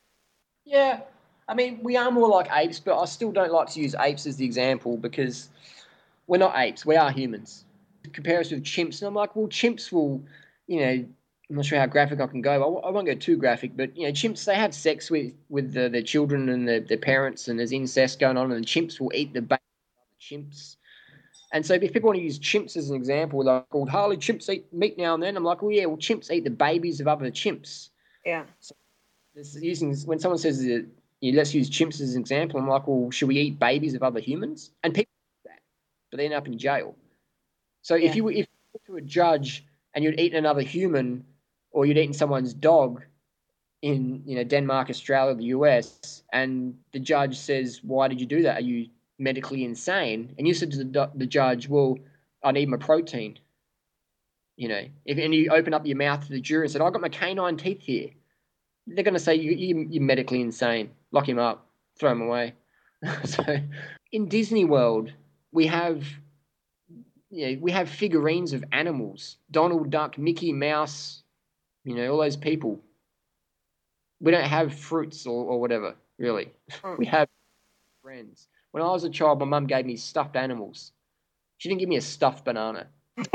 Yeah, I mean, we are more like apes, but I still don't like to use apes as the example because we're not apes. We are humans. Compare us with chimps, and I'm like, well, chimps will, I'm not sure how graphic I can go. I won't go too graphic, but chimps, they have sex with their children and their parents, and there's incest going on, and the chimps will eat the baby of the chimps. And so if people want to use chimps as an example, they're called Harley, chimps eat meat now and then. I'm like, well, yeah, chimps eat the babies of other chimps. Yeah. So when someone says let's use chimps as an example, I'm like, well, should we eat babies of other humans? And people do that, but they end up in jail. So if you were to a judge and you'd eaten another human, or you'd eaten someone's dog in Denmark, Australia, the US, and the judge says, why did you do that? Are you medically insane? And you said to the judge, well, I need my protein. And you open up your mouth to the jury and said, I've got my canine teeth here. They're going to say you're medically insane. Lock him up. Throw him away. So in Disney World, we have figurines of animals. Donald Duck, Mickey Mouse, all those people. We don't have fruits or whatever, really. We have friends. When I was a child, my mum gave me stuffed animals. She didn't give me a stuffed banana.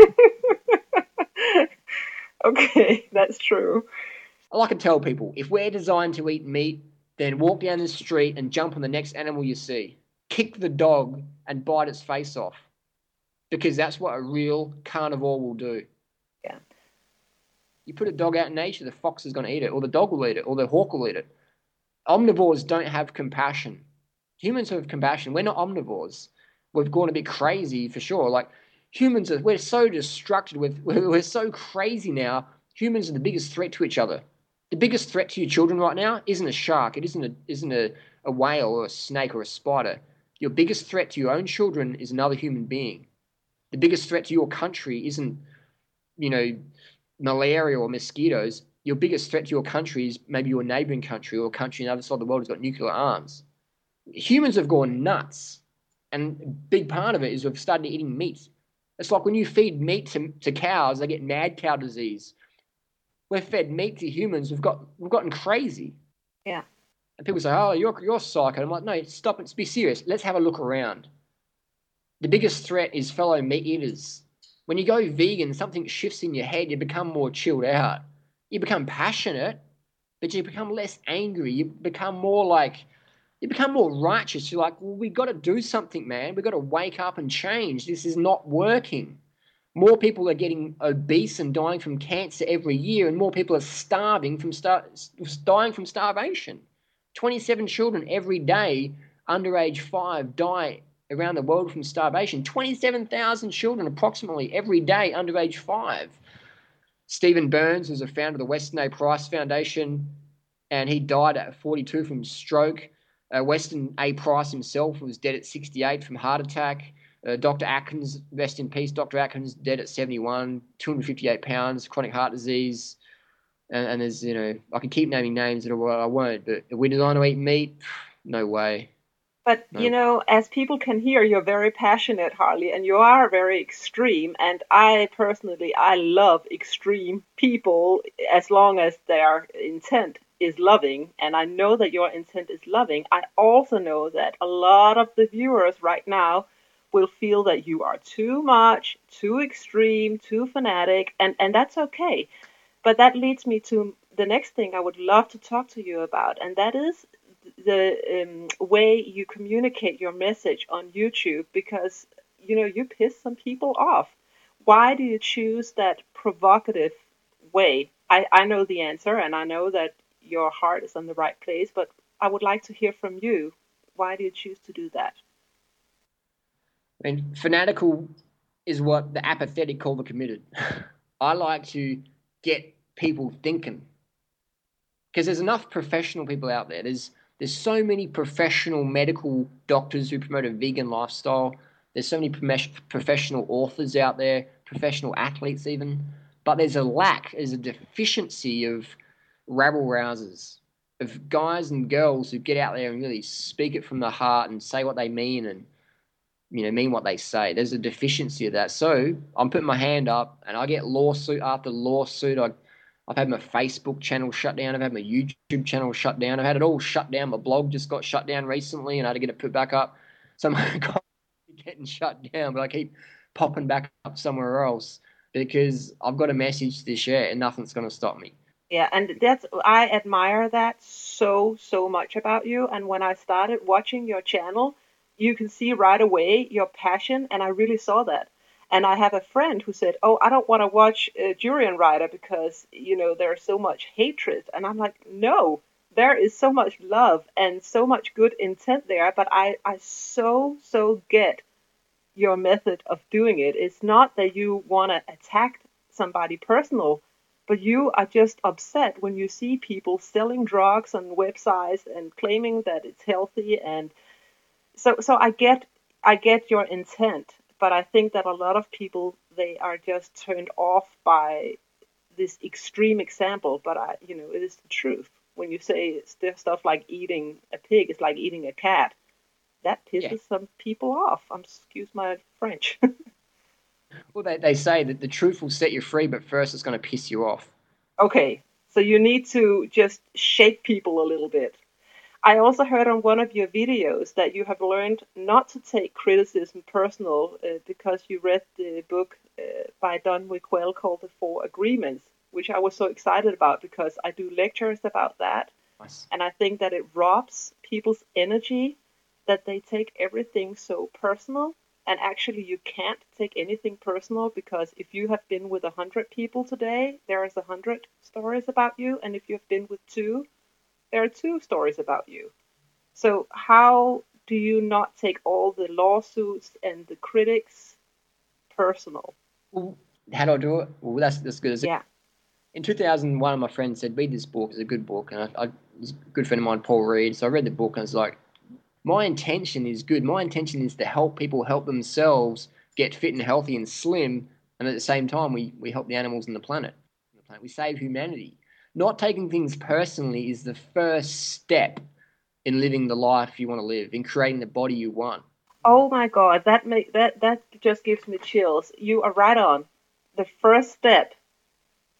Okay, that's true. I like to tell people, if we're designed to eat meat, then walk down the street and jump on the next animal you see. Kick the dog and bite its face off. Because that's what a real carnivore will do. Yeah. You put a dog out in nature, the fox is going to eat it, or the dog will eat it, or the hawk will eat it. Omnivores don't have compassion. Humans have compassion. We're not omnivores. We've gone a bit crazy for sure. Like humans, we're so destructive. We're so crazy now. Humans are the biggest threat to each other. The biggest threat to your children right now isn't a shark. It isn't a whale or a snake or a spider. Your biggest threat to your own children is another human being. The biggest threat to your country isn't, malaria or mosquitoes. Your biggest threat to your country is maybe your neighboring country or a country on the other side of the world has got nuclear arms. Humans have gone nuts. And a big part of it is we've started eating meat. It's like when you feed meat to cows, they get mad cow disease. we're fed meat to humans. We've gotten crazy. Yeah. And people say, "Oh, you're psycho." I'm like, no, stop it. Be serious. Let's have a look around. The biggest threat is fellow meat eaters. When you go vegan, something shifts in your head. You become more chilled out. You become passionate, but you become less angry. You become more righteous. You're like, well, we got to do something, man. We got to wake up and change. This is not working. More people are getting obese and dying from cancer every year, and more people are dying from starvation. 27 children every day under age 5 die around the world from starvation. 27,000 children approximately every day under age 5. Stephen Burns was a founder of the Weston A. Price Foundation, and he died at 42 from stroke. Weston A. Price himself was dead at 68 from heart attack. Dr. Atkins, rest in peace, Dr. Atkins, dead at 71, 258 pounds, chronic heart disease. And there's, I can keep naming names, and I won't, but if we design to eat meat, no way. But, as people can hear, you're very passionate, Harley, and you are very extreme. And I love extreme people as long as their intent is loving. And I know that your intent is loving. I also know that a lot of the viewers right now will feel that you are too much, too extreme, too fanatic, and that's okay. But that leads me to the next thing I would love to talk to you about, and that is the way you communicate your message on YouTube, because, you piss some people off. Why do you choose that provocative way? I know the answer, and I know that your heart is in the right place, but I would like to hear from you. Why do you choose to do that? I mean, fanatical is what the apathetic call the committed. I like to get people thinking, because there's enough professional people out there. There's so many professional medical doctors who promote a vegan lifestyle. There's so many professional authors out there, professional athletes even. But there's a deficiency of rabble-rousers, of guys and girls who get out there and really speak it from the heart and say what they mean and mean what they say. There's a deficiency of that. So I'm putting my hand up, and I get lawsuit after lawsuit. I've had my Facebook channel shut down. I've had my YouTube channel shut down. I've had it all shut down. My blog just got shut down recently, and I had to get it put back up. So I'm getting shut down, but I keep popping back up somewhere else because I've got a message to share, and nothing's going to stop me. Yeah, and I admire that so much about you. And when I started watching your channel, you can see right away your passion, and I really saw that. And I have a friend who said, "Oh, I don't want to watch Durian Rider because, there's so much hatred." And I'm like, no, there is so much love and so much good intent there. But I so get your method of doing it. It's not that you want to attack somebody personal, but you are just upset when you see people selling drugs on websites and claiming that it's healthy. And So I get your intent, but I think that a lot of people, they are just turned off by this extreme example. But it is the truth. When you say stuff like eating a pig is like eating a cat, that pisses some people off. Excuse my French. Well, they say that the truth will set you free, but first it's going to piss you off. Okay, so you need to just shake people a little bit. I also heard on one of your videos that you have learned not to take criticism personal because you read the book by Don Miguel called The 4 Agreements, which I was so excited about because I do lectures about that. Nice. And I think that it robs people's energy, that they take everything so personal. And actually, you can't take anything personal, because if you have been with 100 people today, there is 100 stories about you. And if you've been with 2, there are 2 stories about you. So how do you not take all the lawsuits and the critics personal? Well, how do I do it? Well, that's good. Yeah. In 2001, my friend said, read this book. It's a good book. And he's a good friend of mine, Paul Reed. So I read the book, and it's like, my intention is good. My intention is to help people help themselves get fit and healthy and slim. And at the same time, we help the animals and the planet. We save humanity. Not taking things personally is the first step in living the life you want to live, in creating the body you want. Oh my God, that just gives me chills. You are right on. The first step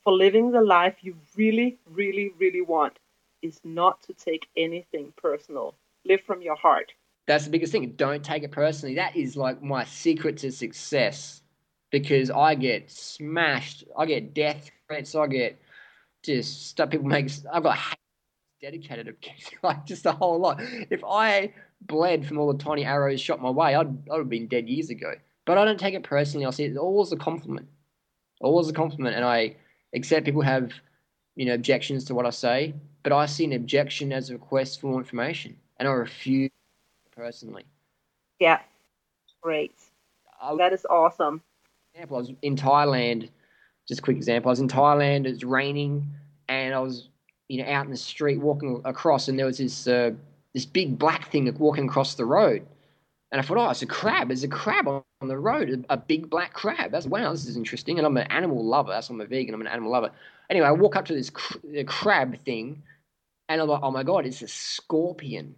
for living the life you really, really, really want is not to take anything personal. Live from your heart. That's the biggest thing. Don't take it personally. That is like my secret to success, because I get smashed. I get death threats. I get just stuff people make. I've got hate dedicated to like just a whole lot. If I bled from all the tiny arrows shot my way, I would have been dead years ago. But I don't take it personally. I see it always a compliment. Always a compliment. And I accept people have, objections to what I say, but I see an objection as a request for more information, and I refuse personally. Yeah, great. That is awesome. Example, I was in Thailand. Just a quick example. I was in Thailand. It was raining, and I was, out in the street walking across, and there was this big black thing walking across the road, and I thought, oh, it's a crab. There's a crab on the road, a big black crab. Wow, this is interesting. And I'm an animal lover. That's why I'm a vegan. I'm an animal lover. Anyway, I walk up to this crab thing, and I'm like, oh my God, it's a scorpion.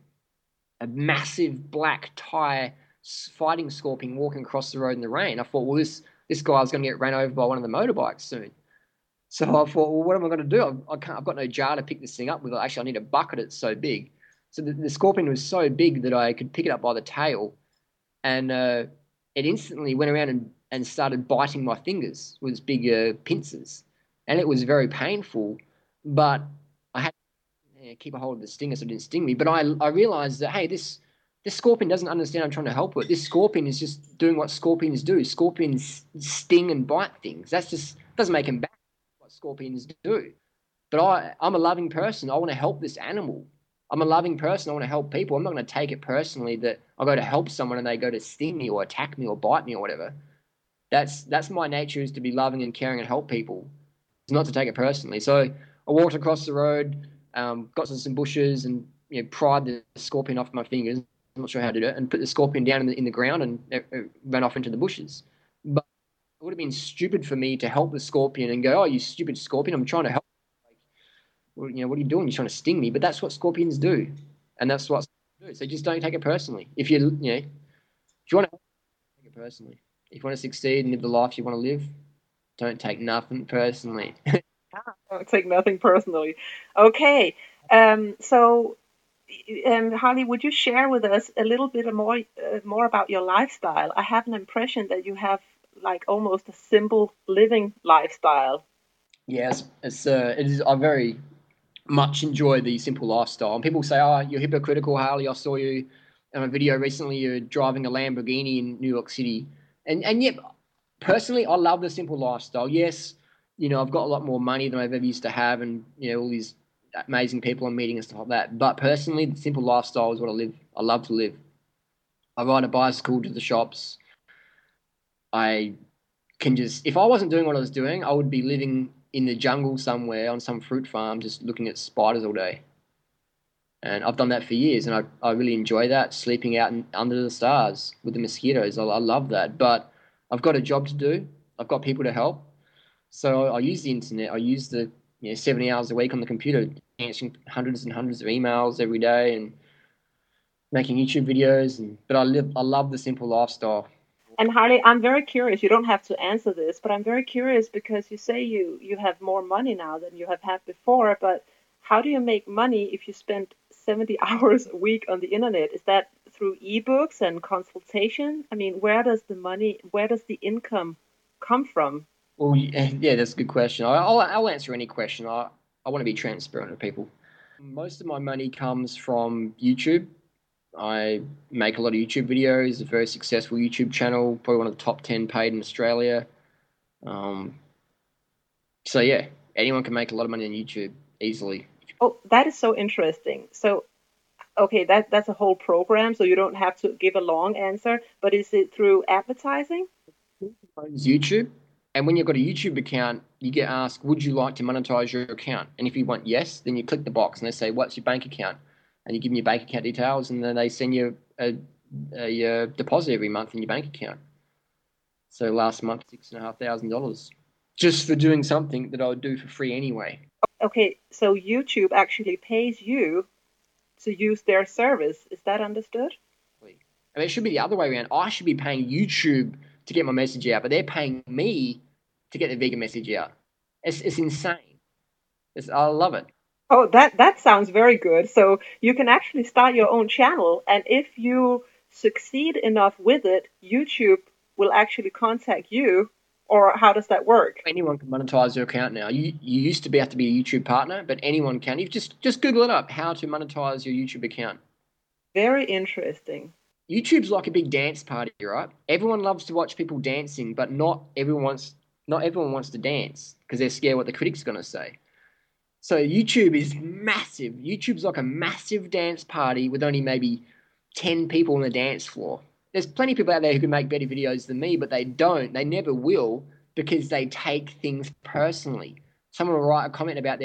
A massive black Thai fighting scorpion walking across the road in the rain. I thought, well, this guy's going to get ran over by one of the motorbikes soon. So I thought, well, what am I going to do? I've got no jar to pick this thing up with. Actually, I need a bucket. It's so big. So the scorpion was so big that I could pick it up by the tail, and it instantly went around and started biting my fingers with its big pincers. And it was very painful, but I had to keep a hold of the stinger so it didn't sting me. But I realized that, hey, this scorpion doesn't understand I'm trying to help it. This scorpion is just doing what scorpions do. Scorpions sting and bite things. That just doesn't make them bad, what scorpions do. But I'm a loving person. I want to help this animal. I'm a loving person. I want to help people. I'm not going to take it personally that I go to help someone and they go to sting me or attack me or bite me or whatever. That's my nature, is to be loving and caring and help people. It's not to take it personally. So I walked across the road, got to some bushes and pried the scorpion off my fingers. I'm not sure how to do it, and put the scorpion down in the ground and it ran off into the bushes. But it would have been stupid for me to help the scorpion and go, oh, you stupid scorpion, I'm trying to help. Well, what are you doing? You're trying to sting me. But that's what scorpions do, and that's what do. So just don't take it personally. If you want to take it personally, if you want to succeed and live the life you want to live, don't take nothing personally. Don't take nothing personally. Okay. So, Harley, would you share with us a little bit more about your lifestyle? I have an impression that you have like almost a simple living lifestyle. Yes, it is. I very much enjoy the simple lifestyle. And people say, oh, you're hypocritical, Harley. I saw you in a video recently, you're driving a Lamborghini in New York City. And yet, personally, I love the simple lifestyle. Yes, I've got a lot more money than I've ever used to have, and, all these amazing people I'm meeting and stuff like that. But personally, the simple lifestyle is what I live. I love to live. I ride a bicycle to the shops. I can if I wasn't doing what I was doing, I would be living in the jungle somewhere on some fruit farm, just looking at spiders all day. And I've done that for years, and I really enjoy that, sleeping out under the stars with the mosquitoes. I love that. But I've got a job to do. I've got people to help. So I use the internet. I use the 70 hours a week on the computer, answering hundreds and hundreds of emails every day and making YouTube videos. But I love the simple lifestyle. And Harley, I'm very curious. You don't have to answer this, but I'm very curious because you say you have more money now than you have had before. But how do you make money if you spend 70 hours a week on the internet? Is that through ebooks and consultation? I mean, where does the income come from? Well, yeah, that's a good question. I'll answer any question. I want to be transparent with people. Most of my money comes from YouTube. I make a lot of YouTube videos, a very successful YouTube channel, probably one of the top 10 paid in Australia. So yeah, anyone can make a lot of money on YouTube easily. Oh, that is so interesting. So, okay, that's a whole program, so you don't have to give a long answer, but is it through advertising? It's YouTube. And when you've got a YouTube account, you get asked, would you like to monetize your account? And if you want yes, then you click the box and they say, what's your bank account? And you give them your bank account details, and then they send you a deposit every month in your bank account. So last month, $6,500, just for doing something that I would do for free anyway. Okay, so YouTube actually pays you to use their service. Is that understood? I mean, it should be the other way around. I should be paying YouTube to get my message out, but they're paying me to get the vegan message out. It's insane. I love it. Oh, that sounds very good. So you can actually start your own channel, and if you succeed enough with it, YouTube will actually contact you, or how does that work? Anyone can monetize your account now. You used to have to be a YouTube partner, but anyone can. You just Google it up, how to monetize your YouTube account. Very interesting. YouTube's like a big dance party, right? Everyone loves to watch people dancing, but not everyone wants to dance because they're scared what the critics are going to say. So YouTube is massive. YouTube's like a massive dance party with only maybe 10 people on the dance floor. There's plenty of people out there who can make better videos than me, but they don't. They never will because they take things personally. Someone will write a comment about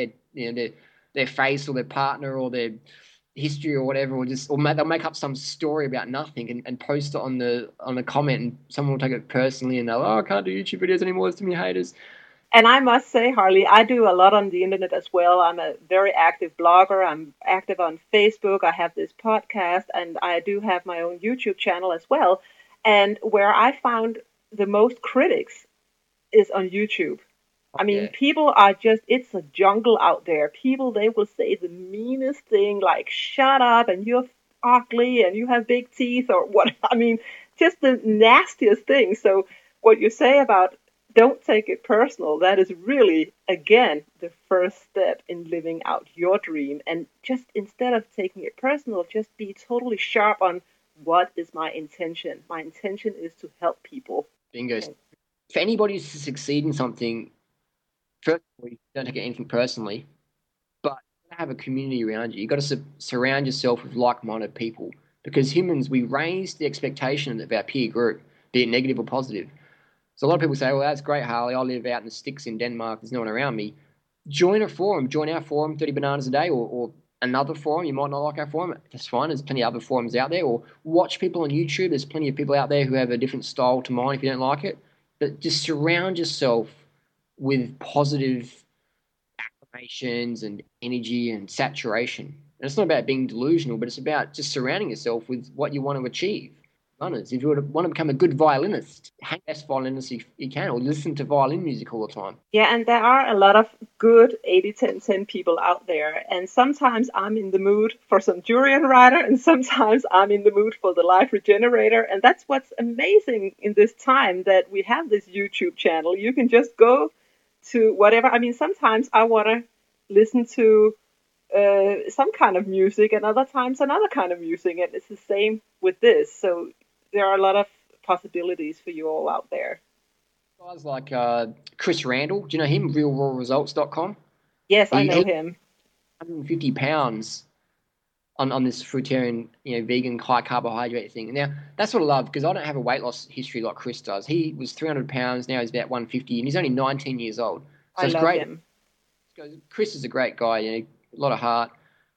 their face or their partner or their history or whatever, or they'll make up some story about nothing and post it on the comment, and someone will take it personally and they'll, I can't do YouTube videos anymore, there's too many haters. And I must say, Harley, I do a lot on the internet as well. I'm a very active blogger. I'm active on Facebook. I have this podcast, and I do have my own YouTube channel as well. And where I found the most critics is on YouTube. I mean, people are it's a jungle out there. People, they will say the meanest thing, like, shut up, and you're ugly, and you have big teeth, or what. I mean, just the nastiest thing. So what you say about don't take it personal, that is really, again, the first step in living out your dream. And just instead of taking it personal, just be totally sharp on what is my intention. My intention is to help people. Bingo. For anybody to succeed in something, first of all, you don't take anything personally, but you have a community around you. You've got to surround yourself with like-minded people, because humans, we raise the expectation of our peer group, be it negative or positive. So a lot of people say, well, that's great, Harley. I live out in the sticks in Denmark. There's no one around me. Join a forum. Join our forum, 30 Bananas a Day, or another forum. You might not like our forum. That's fine. There's plenty of other forums out there. Or watch people on YouTube. There's plenty of people out there who have a different style to mine if you don't like it. But just surround yourself with positive affirmations and energy and saturation. And it's not about being delusional, but it's about just surrounding yourself with what you want to achieve. If you want to become a good violinist, hang the best violinist you can, or listen to violin music all the time. Yeah, and there are a lot of good 80-10-10 people out there. And sometimes I'm in the mood for some Durian Rider, and sometimes I'm in the mood for the Life Regenerator. And that's what's amazing in this time, that we have this YouTube channel. You can just go to whatever. I mean, sometimes I want to listen to some kind of music, and other times another kind of music. And it's the same with this. So there are a lot of possibilities for you all out there. Guys like Chris Randall, do you know him? RealRawResults.com. Yes, I know him. 150 pounds on this fruitarian, vegan, high carbohydrate thing. Now, that's what I love, because I don't have a weight loss history like Chris does. He was 300 pounds, now he's about 150, and he's only 19 years old. So I love him. Chris is a great guy, a lot of heart.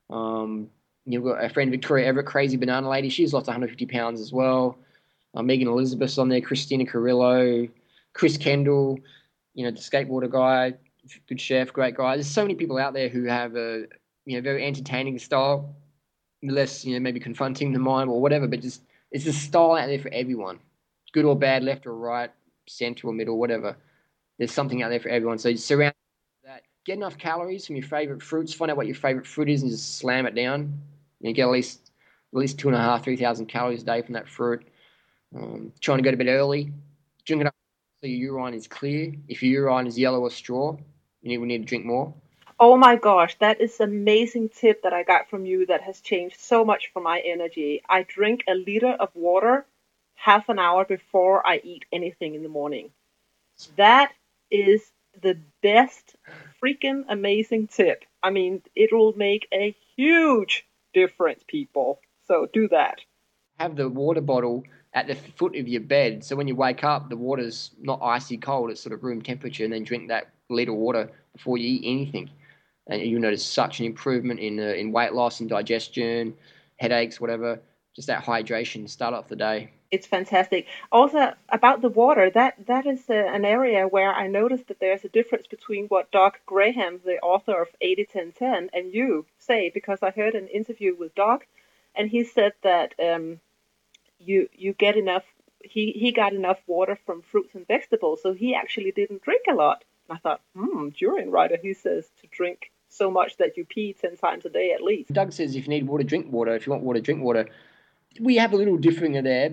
You've got a friend, Victoria Everett, Crazy Banana Lady. She's lost 150 pounds as well. Megan Elizabeth's on there, Christina Carrillo, Chris Kendall, the skateboarder guy, good chef, great guy. There's so many people out there who have a very entertaining style, less maybe confronting than mine or whatever, but just it's a style out there for everyone, good or bad, left or right, center or middle, whatever. There's something out there for everyone. So just surround that. Get enough calories from your favorite fruits. Find out what your favorite fruit is and just slam it down. Get at least 2,500, 3,000 calories a day from that fruit. Trying to go to bed early. Drink it up so your urine is clear. If your urine is yellow or straw, we need to drink more. Oh my gosh, that is an amazing tip that I got from you that has changed so much for my energy. I drink a liter of water half an hour before I eat anything in the morning. That is the best freaking amazing tip. I mean, it will make a huge difference, people. So do that. Have the water bottle at the foot of your bed, so when you wake up, the water's not icy cold, it's sort of room temperature, and then drink that liter of water before you eat anything. And you'll notice such an improvement in weight loss and digestion, headaches, whatever. Just that hydration, start off the day. It's fantastic. Also, about the water, that is an area where I noticed that there's a difference between what Doc Graham, the author of 80-10-10, and you say, because I heard an interview with Doc, and he said that you get enough. He got enough water from fruits and vegetables, so he actually didn't drink a lot. I thought, Durian Rider, he says to drink so much that you pee 10 times a day at least. Doug says if you need water, drink water. If you want water, drink water. We have a little differing there,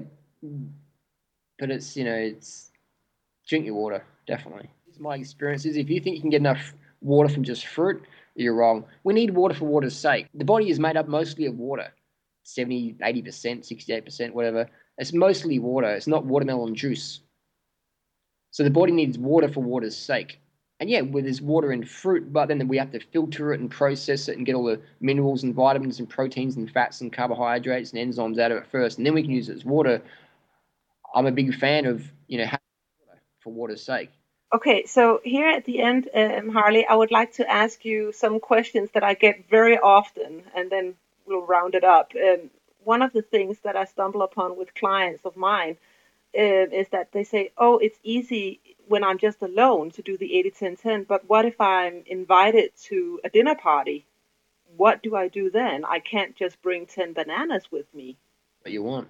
but it's, it's drink your water, definitely. My experience is if you think you can get enough water from just fruit, you're wrong. We need water for water's sake. The body is made up mostly of water, 70, 80%, 68%, whatever. It's mostly water. It's not watermelon juice. So the body needs water for water's sake. And yeah, well, there's water in fruit, but then we have to filter it and process it and get all the minerals and vitamins and proteins and fats and carbohydrates and enzymes out of it first, and then we can use it as water. I'm a big fan of, having water for water's sake. Okay, so here at the end, Harley, I would like to ask you some questions that I get very often, and then we'll round it up. One of the things that I stumble upon with clients of mine is that they say, oh, it's easy when I'm just alone to do the 80-10-10, but what if I'm invited to a dinner party? What do I do then? I can't just bring 10 bananas with me. But you won't.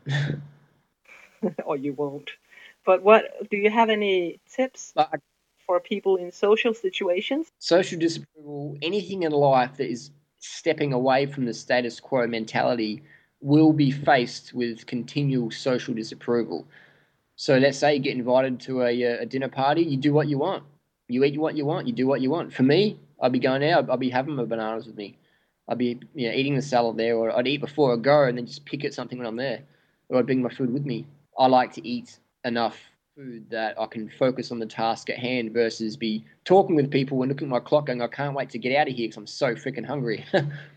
Or you won't. But what do you have any tips for people in social situations? Social disapproval, anything in life that is stepping away from the status quo mentality will be faced with continual social disapproval. So let's say you get invited to a dinner party, you do what you want. You eat what you want, you do what you want. For me, I'd be going out, I'd be having my bananas with me. I'd be eating the salad there, or I'd eat before I go and then just pick at something when I'm there. Or I'd bring my food with me. I like to eat enough food that I can focus on the task at hand versus be talking with people and looking at my clock going, I can't wait to get out of here because I'm so freaking hungry.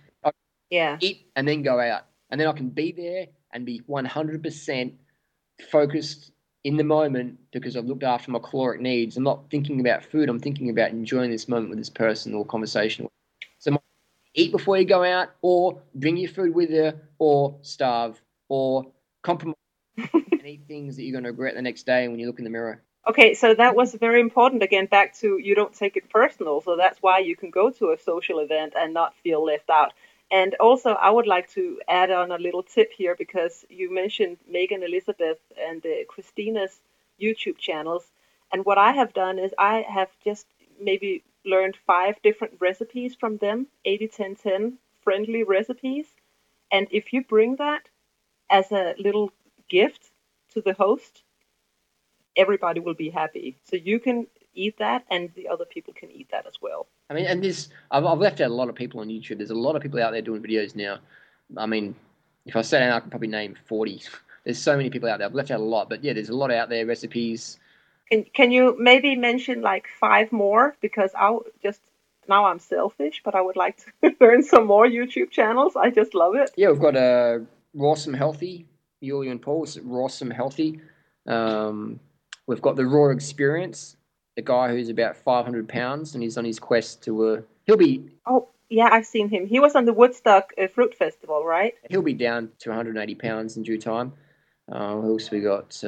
Yeah. Eat and then go out. And then I can be there and be 100% focused in the moment because I've looked after my caloric needs. I'm not thinking about food. I'm thinking about enjoying this moment with this person or conversation. So eat before you go out, or bring your food with you, or starve, or compromise and eat things that you're going to regret the next day when you look in the mirror. Okay, so that was very important. Again, back to you don't take it personal. So that's why you can go to a social event and not feel left out. And also, I would like to add on a little tip here because you mentioned Megan Elizabeth and Christina's YouTube channels. And what I have done is I have just maybe learned 5 different recipes from them, 80-10-10 friendly recipes. And if you bring that as a little gift to the host, everybody will be happy. So you can eat that and the other people can eat that as well. I mean, and this, I've left out a lot of people on YouTube. There's a lot of people out there doing videos now. I mean, if I sat down, I could probably name 40. There's so many people out there. I've left out a lot, but yeah, there's a lot out there, recipes. Can you maybe mention like 5 more? Because now I'm selfish, but I would like to learn some more YouTube channels. I just love it. Yeah, we've got Rawsome Healthy, Yulia and Paul's Rawsome Healthy. We've got the Raw Experience, the guy who's about 500 pounds and he's on his quest to, he'll be... Oh, yeah, I've seen him. He was on the Woodstock Fruit Festival, right? He'll be down to 180 pounds in due time. Who else we got?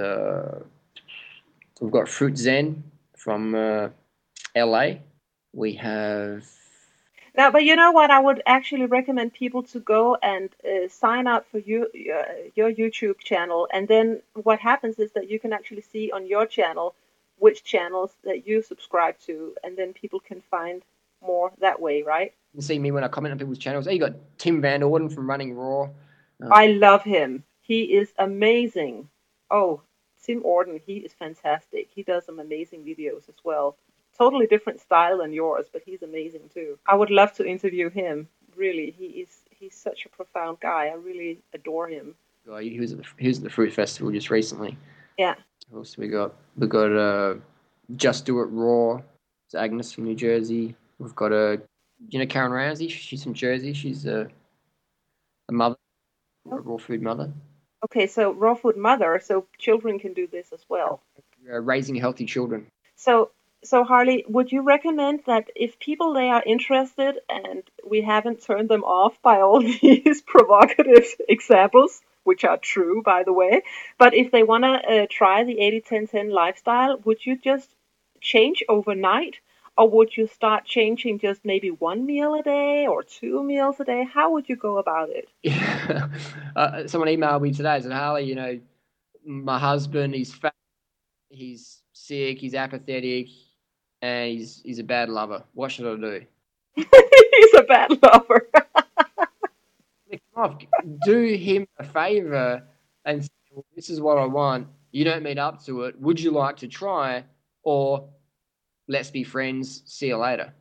We've got Fruit Zen from LA. We have... Now, but you know what? I would actually recommend people to go and sign up for your YouTube channel. And then what happens is that you can actually see on your channel which channels that you subscribe to. And then people can find more that way, right? You can see me when I comment on people's channels. Oh, you got Tim Van Orden from Running Raw. I love him. He is amazing. Oh, Tim Orden, he is fantastic. He does some amazing videos as well. Totally different style than yours, but he's amazing too. I would love to interview him. Really, he's such a profound guy. I really adore him. He was at the Fruit Festival just recently. Yeah. Who else we got? We got Just Do It Raw. It's Agnes from New Jersey. We've got Karen Ramsey. She's from Jersey. She's a mother, a raw food mother. Okay, so raw food mother. So children can do this as well. Raising healthy children. So Harley, would you recommend that if people they are interested and we haven't turned them off by all these provocative examples, which are true, by the way, but if they want to try the 80-10-10 lifestyle, would you just change overnight? Or would you start changing just maybe 1 meal a day or 2 meals a day? How would you go about it? Yeah. Someone emailed me today and said, Harley, my husband, he's fat, he's sick, he's apathetic, and he's a bad lover. What should I do? He's a bad lover. Do him a favor and say, well, this is what I want. You don't meet up to it. Would you like to try? Or let's be friends. See you later.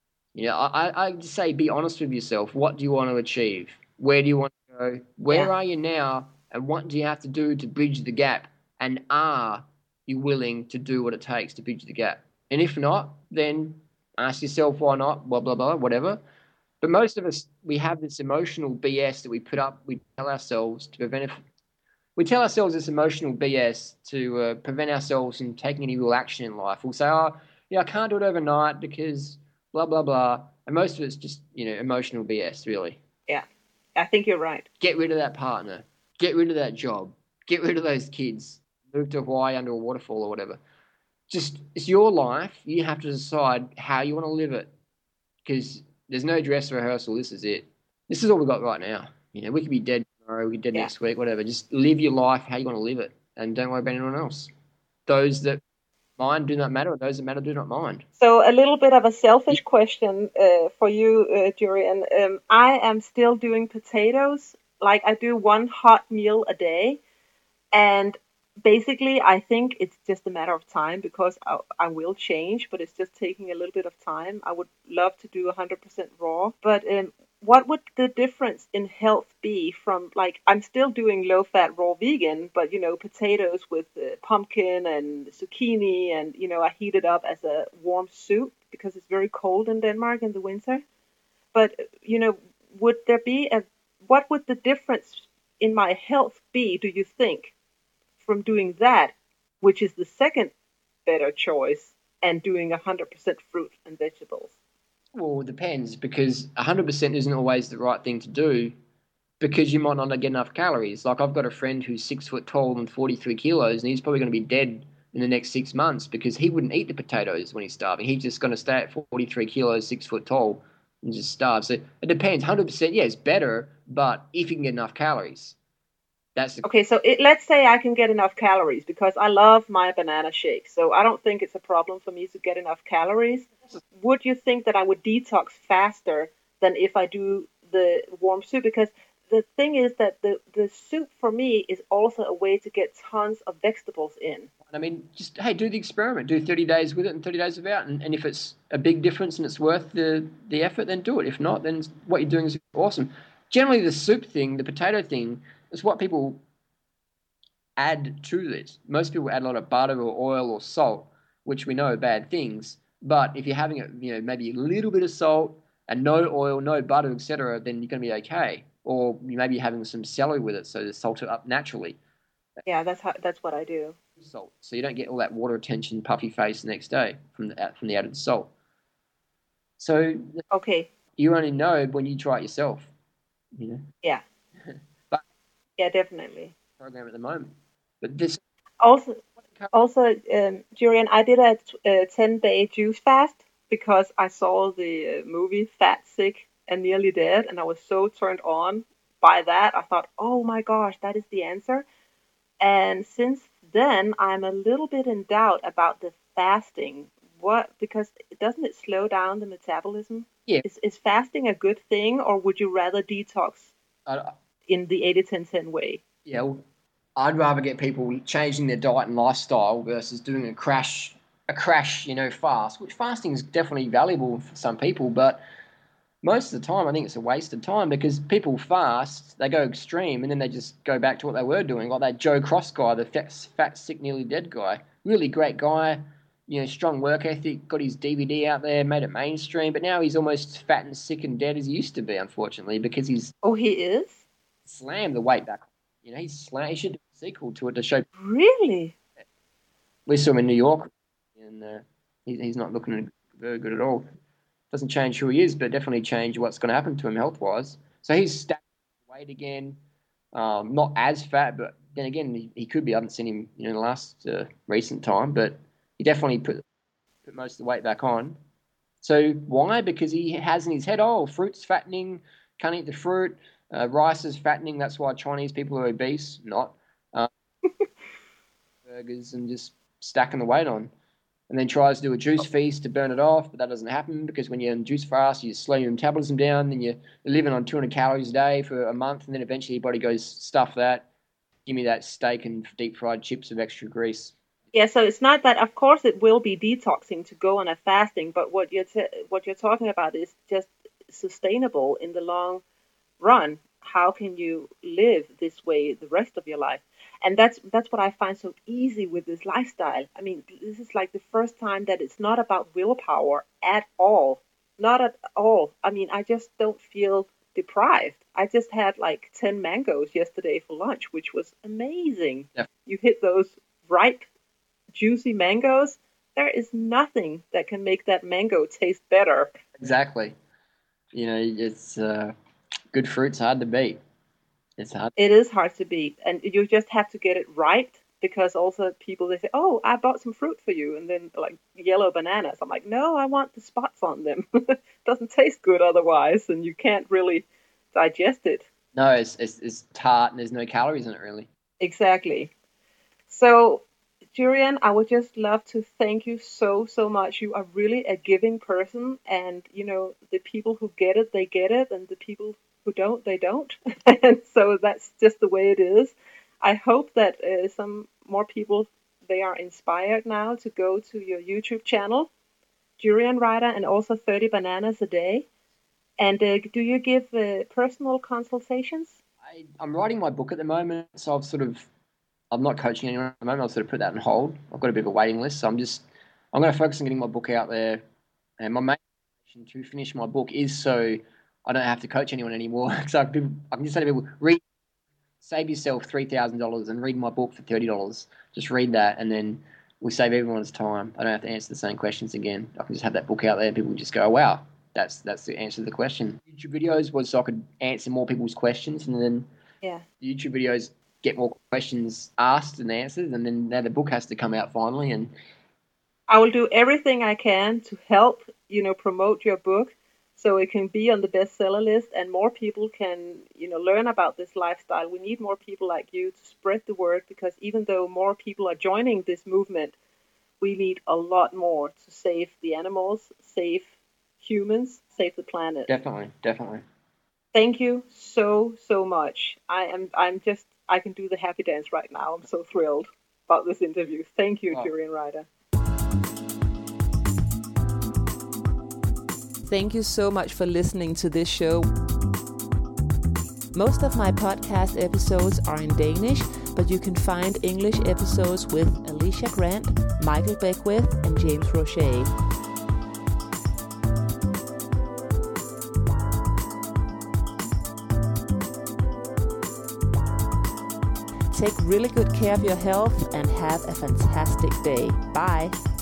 I just say be honest with yourself. What do you want to achieve? Where do you want to go? Where are you now? And what do you have to do to bridge the gap? And are you willing to do what it takes to bridge the gap? And if not, then ask yourself why not, blah, blah, blah, whatever. But most of us, we have this emotional BS that we put up, we tell ourselves to prevent it. We tell ourselves this emotional BS to prevent ourselves from taking any real action in life. We'll say, oh, I can't do it overnight because blah, blah, blah. And most of it's just, emotional BS, really. Yeah, I think you're right. Get rid of that partner. Get rid of that job. Get rid of those kids. Move to Hawaii under a waterfall or whatever. Just, it's your life. You have to decide how you want to live it. Because there's no dress rehearsal. This is it. This is all we've got right now. We could be dead tomorrow. We could be dead next week, whatever. Just live your life how you want to live it. And don't worry about anyone else. Those that mind do not matter, or those that matter do not mind. So a little bit of a selfish question for you, Durian. I am still doing potatoes. Like I do one hot meal a day. And basically, I think it's just a matter of time because I will change, but it's just taking a little bit of time. I would love to do 100% raw. But what would the difference in health be from, like, I'm still doing low-fat raw vegan, but, potatoes with pumpkin and zucchini, and, I heat it up as a warm soup because it's very cold in Denmark in the winter. But, would there be what would the difference in my health be, do you think, from doing that, which is the second better choice, and doing 100% fruit and vegetables? Well, it depends, because 100% isn't always the right thing to do, because you might not get enough calories. Like, I've got a friend who's 6 foot tall and 43 kilos, and he's probably going to be dead in the next 6 months because he wouldn't eat the potatoes when he's starving. He's just going to stay at 43 kilos, 6 foot tall, and just starve. So it depends. 100%, yeah, it's better, but if you can get enough calories. Okay, so let's say I can get enough calories because I love my banana shake. So I don't think it's a problem for me to get enough calories. Would you think that I would detox faster than if I do the warm soup? Because the thing is that the soup for me is also a way to get tons of vegetables in. I mean, just, hey, do the experiment. Do 30 days with it and 30 days without. And if it's a big difference and it's worth the effort, then do it. If not, then what you're doing is awesome. Generally, the soup thing, the potato thing, is what people add to this. Most people add a lot of butter or oil or salt, which we know are bad things. But if you're having it, maybe a little bit of salt and no oil, no butter, etc., then you're going to be okay. Or you may be having some celery with it, so to salt it up naturally. Yeah, that's what I do. Salt, so you don't get all that water retention, puffy face the next day from the added salt. So okay, you only know when you try it yourself. Yeah. But yeah, definitely. Program at the moment, but this also, Durian, I did a 10-day juice fast because I saw the movie Fat, Sick, and Nearly Dead, and I was so turned on by that. I thought, oh my gosh, that is the answer. And since then, I'm a little bit in doubt about the fasting. Because doesn't it slow down the metabolism? Yeah. Is fasting a good thing, or would you rather detox in the 80-10-10 way? Yeah, well, I'd rather get people changing their diet and lifestyle versus doing a crash, fast, which fasting is definitely valuable for some people, but most of the time I think it's a waste of time because people fast, they go extreme, and then they just go back to what they were doing, like that Joe Cross guy, the fat, sick, nearly dead guy. Really great guy, strong work ethic, got his DVD out there, made it mainstream, but now he's almost fat and sick and dead as he used to be, unfortunately, because he's... Oh, he is? Slammed the weight back. He should do a sequel to it to show... Really? We saw him in New York, and he's not looking very good at all. Doesn't change who he is, but definitely change what's going to happen to him health-wise. So he's stacked weight again, not as fat, but then again, he could be. I haven't seen him in the last recent time, but he definitely put most of the weight back on. So why? Because he has in his head, fruit's fattening, can't eat the fruit. Rice is fattening, that's why Chinese people are obese, not burgers and just stacking the weight on. and then tries to do a juice feast to burn it off, but that doesn't happen because when you're on juice fast, you slow your metabolism down, then you're living on 200 calories a day for a month, and then eventually your body goes, stuff that, give me that steak and deep fried chips of extra grease. Yeah, so it's not that, of course it will be detoxing to go on a fasting, but what you're talking about is just sustainable in the long run. How can you live this way the rest of your life? And that's what I find so easy with this lifestyle. I mean, this is like the first time that it's not about willpower at all. Not at all. I mean, I just don't feel deprived. I just had like 10 mangoes yesterday for lunch, which was amazing. Yeah. You hit those ripe, juicy mangoes. There is nothing that can make that mango taste better. Exactly. You know, it's good fruit's hard to beat. It's hard. It is hard to beat, and you just have to get it right, because also people, they say, oh, I bought some fruit for you, and then like yellow bananas. I'm like, no, I want the spots on them. Doesn't taste good otherwise, and you can't really digest it. No, it's tart and there's no calories in it really. Exactly. So, Jurriaan, I would just love to thank you so much. You are really a giving person, and you know, the people who get it, they get it, and the people who don't, they don't. And so that's just the way it is. I hope that some more people, they are inspired now to go to your YouTube channel, Jurriaan Rider, and also 30 Bananas a Day. And do you give personal consultations? I'm writing my book at the moment, so I'm not coaching anyone at the moment. I'll sort of put that on hold. I've got a bit of a waiting list, so I'm going to focus on getting my book out there. And my main motivation to finish my book is so I don't have to coach anyone anymore. So I can just say to people, save yourself $3,000 and read my book for $30. Just read that, and then we save everyone's time. I don't have to answer the same questions again. I can just have that book out there, and people just go, oh, wow, that's the answer to the question. YouTube videos was so I could answer more people's questions, and then YouTube videos get more questions asked and answered, and then now the book has to come out finally. And I will do everything I can to help, promote your book, so it can be on the bestseller list and more people can, learn about this lifestyle. We need more people like you to spread the word, because even though more people are joining this movement, we need a lot more to save the animals, save humans, save the planet. Definitely. Thank you so much. I can do the happy dance right now. I'm so thrilled about this interview. Thank you, Jurriaan Rider. Thank you so much for listening to this show. Most of my podcast episodes are in Danish, but you can find English episodes with Alicia Grant, Michael Beckwith, and James Roche. Take really good care of your health and have a fantastic day. Bye.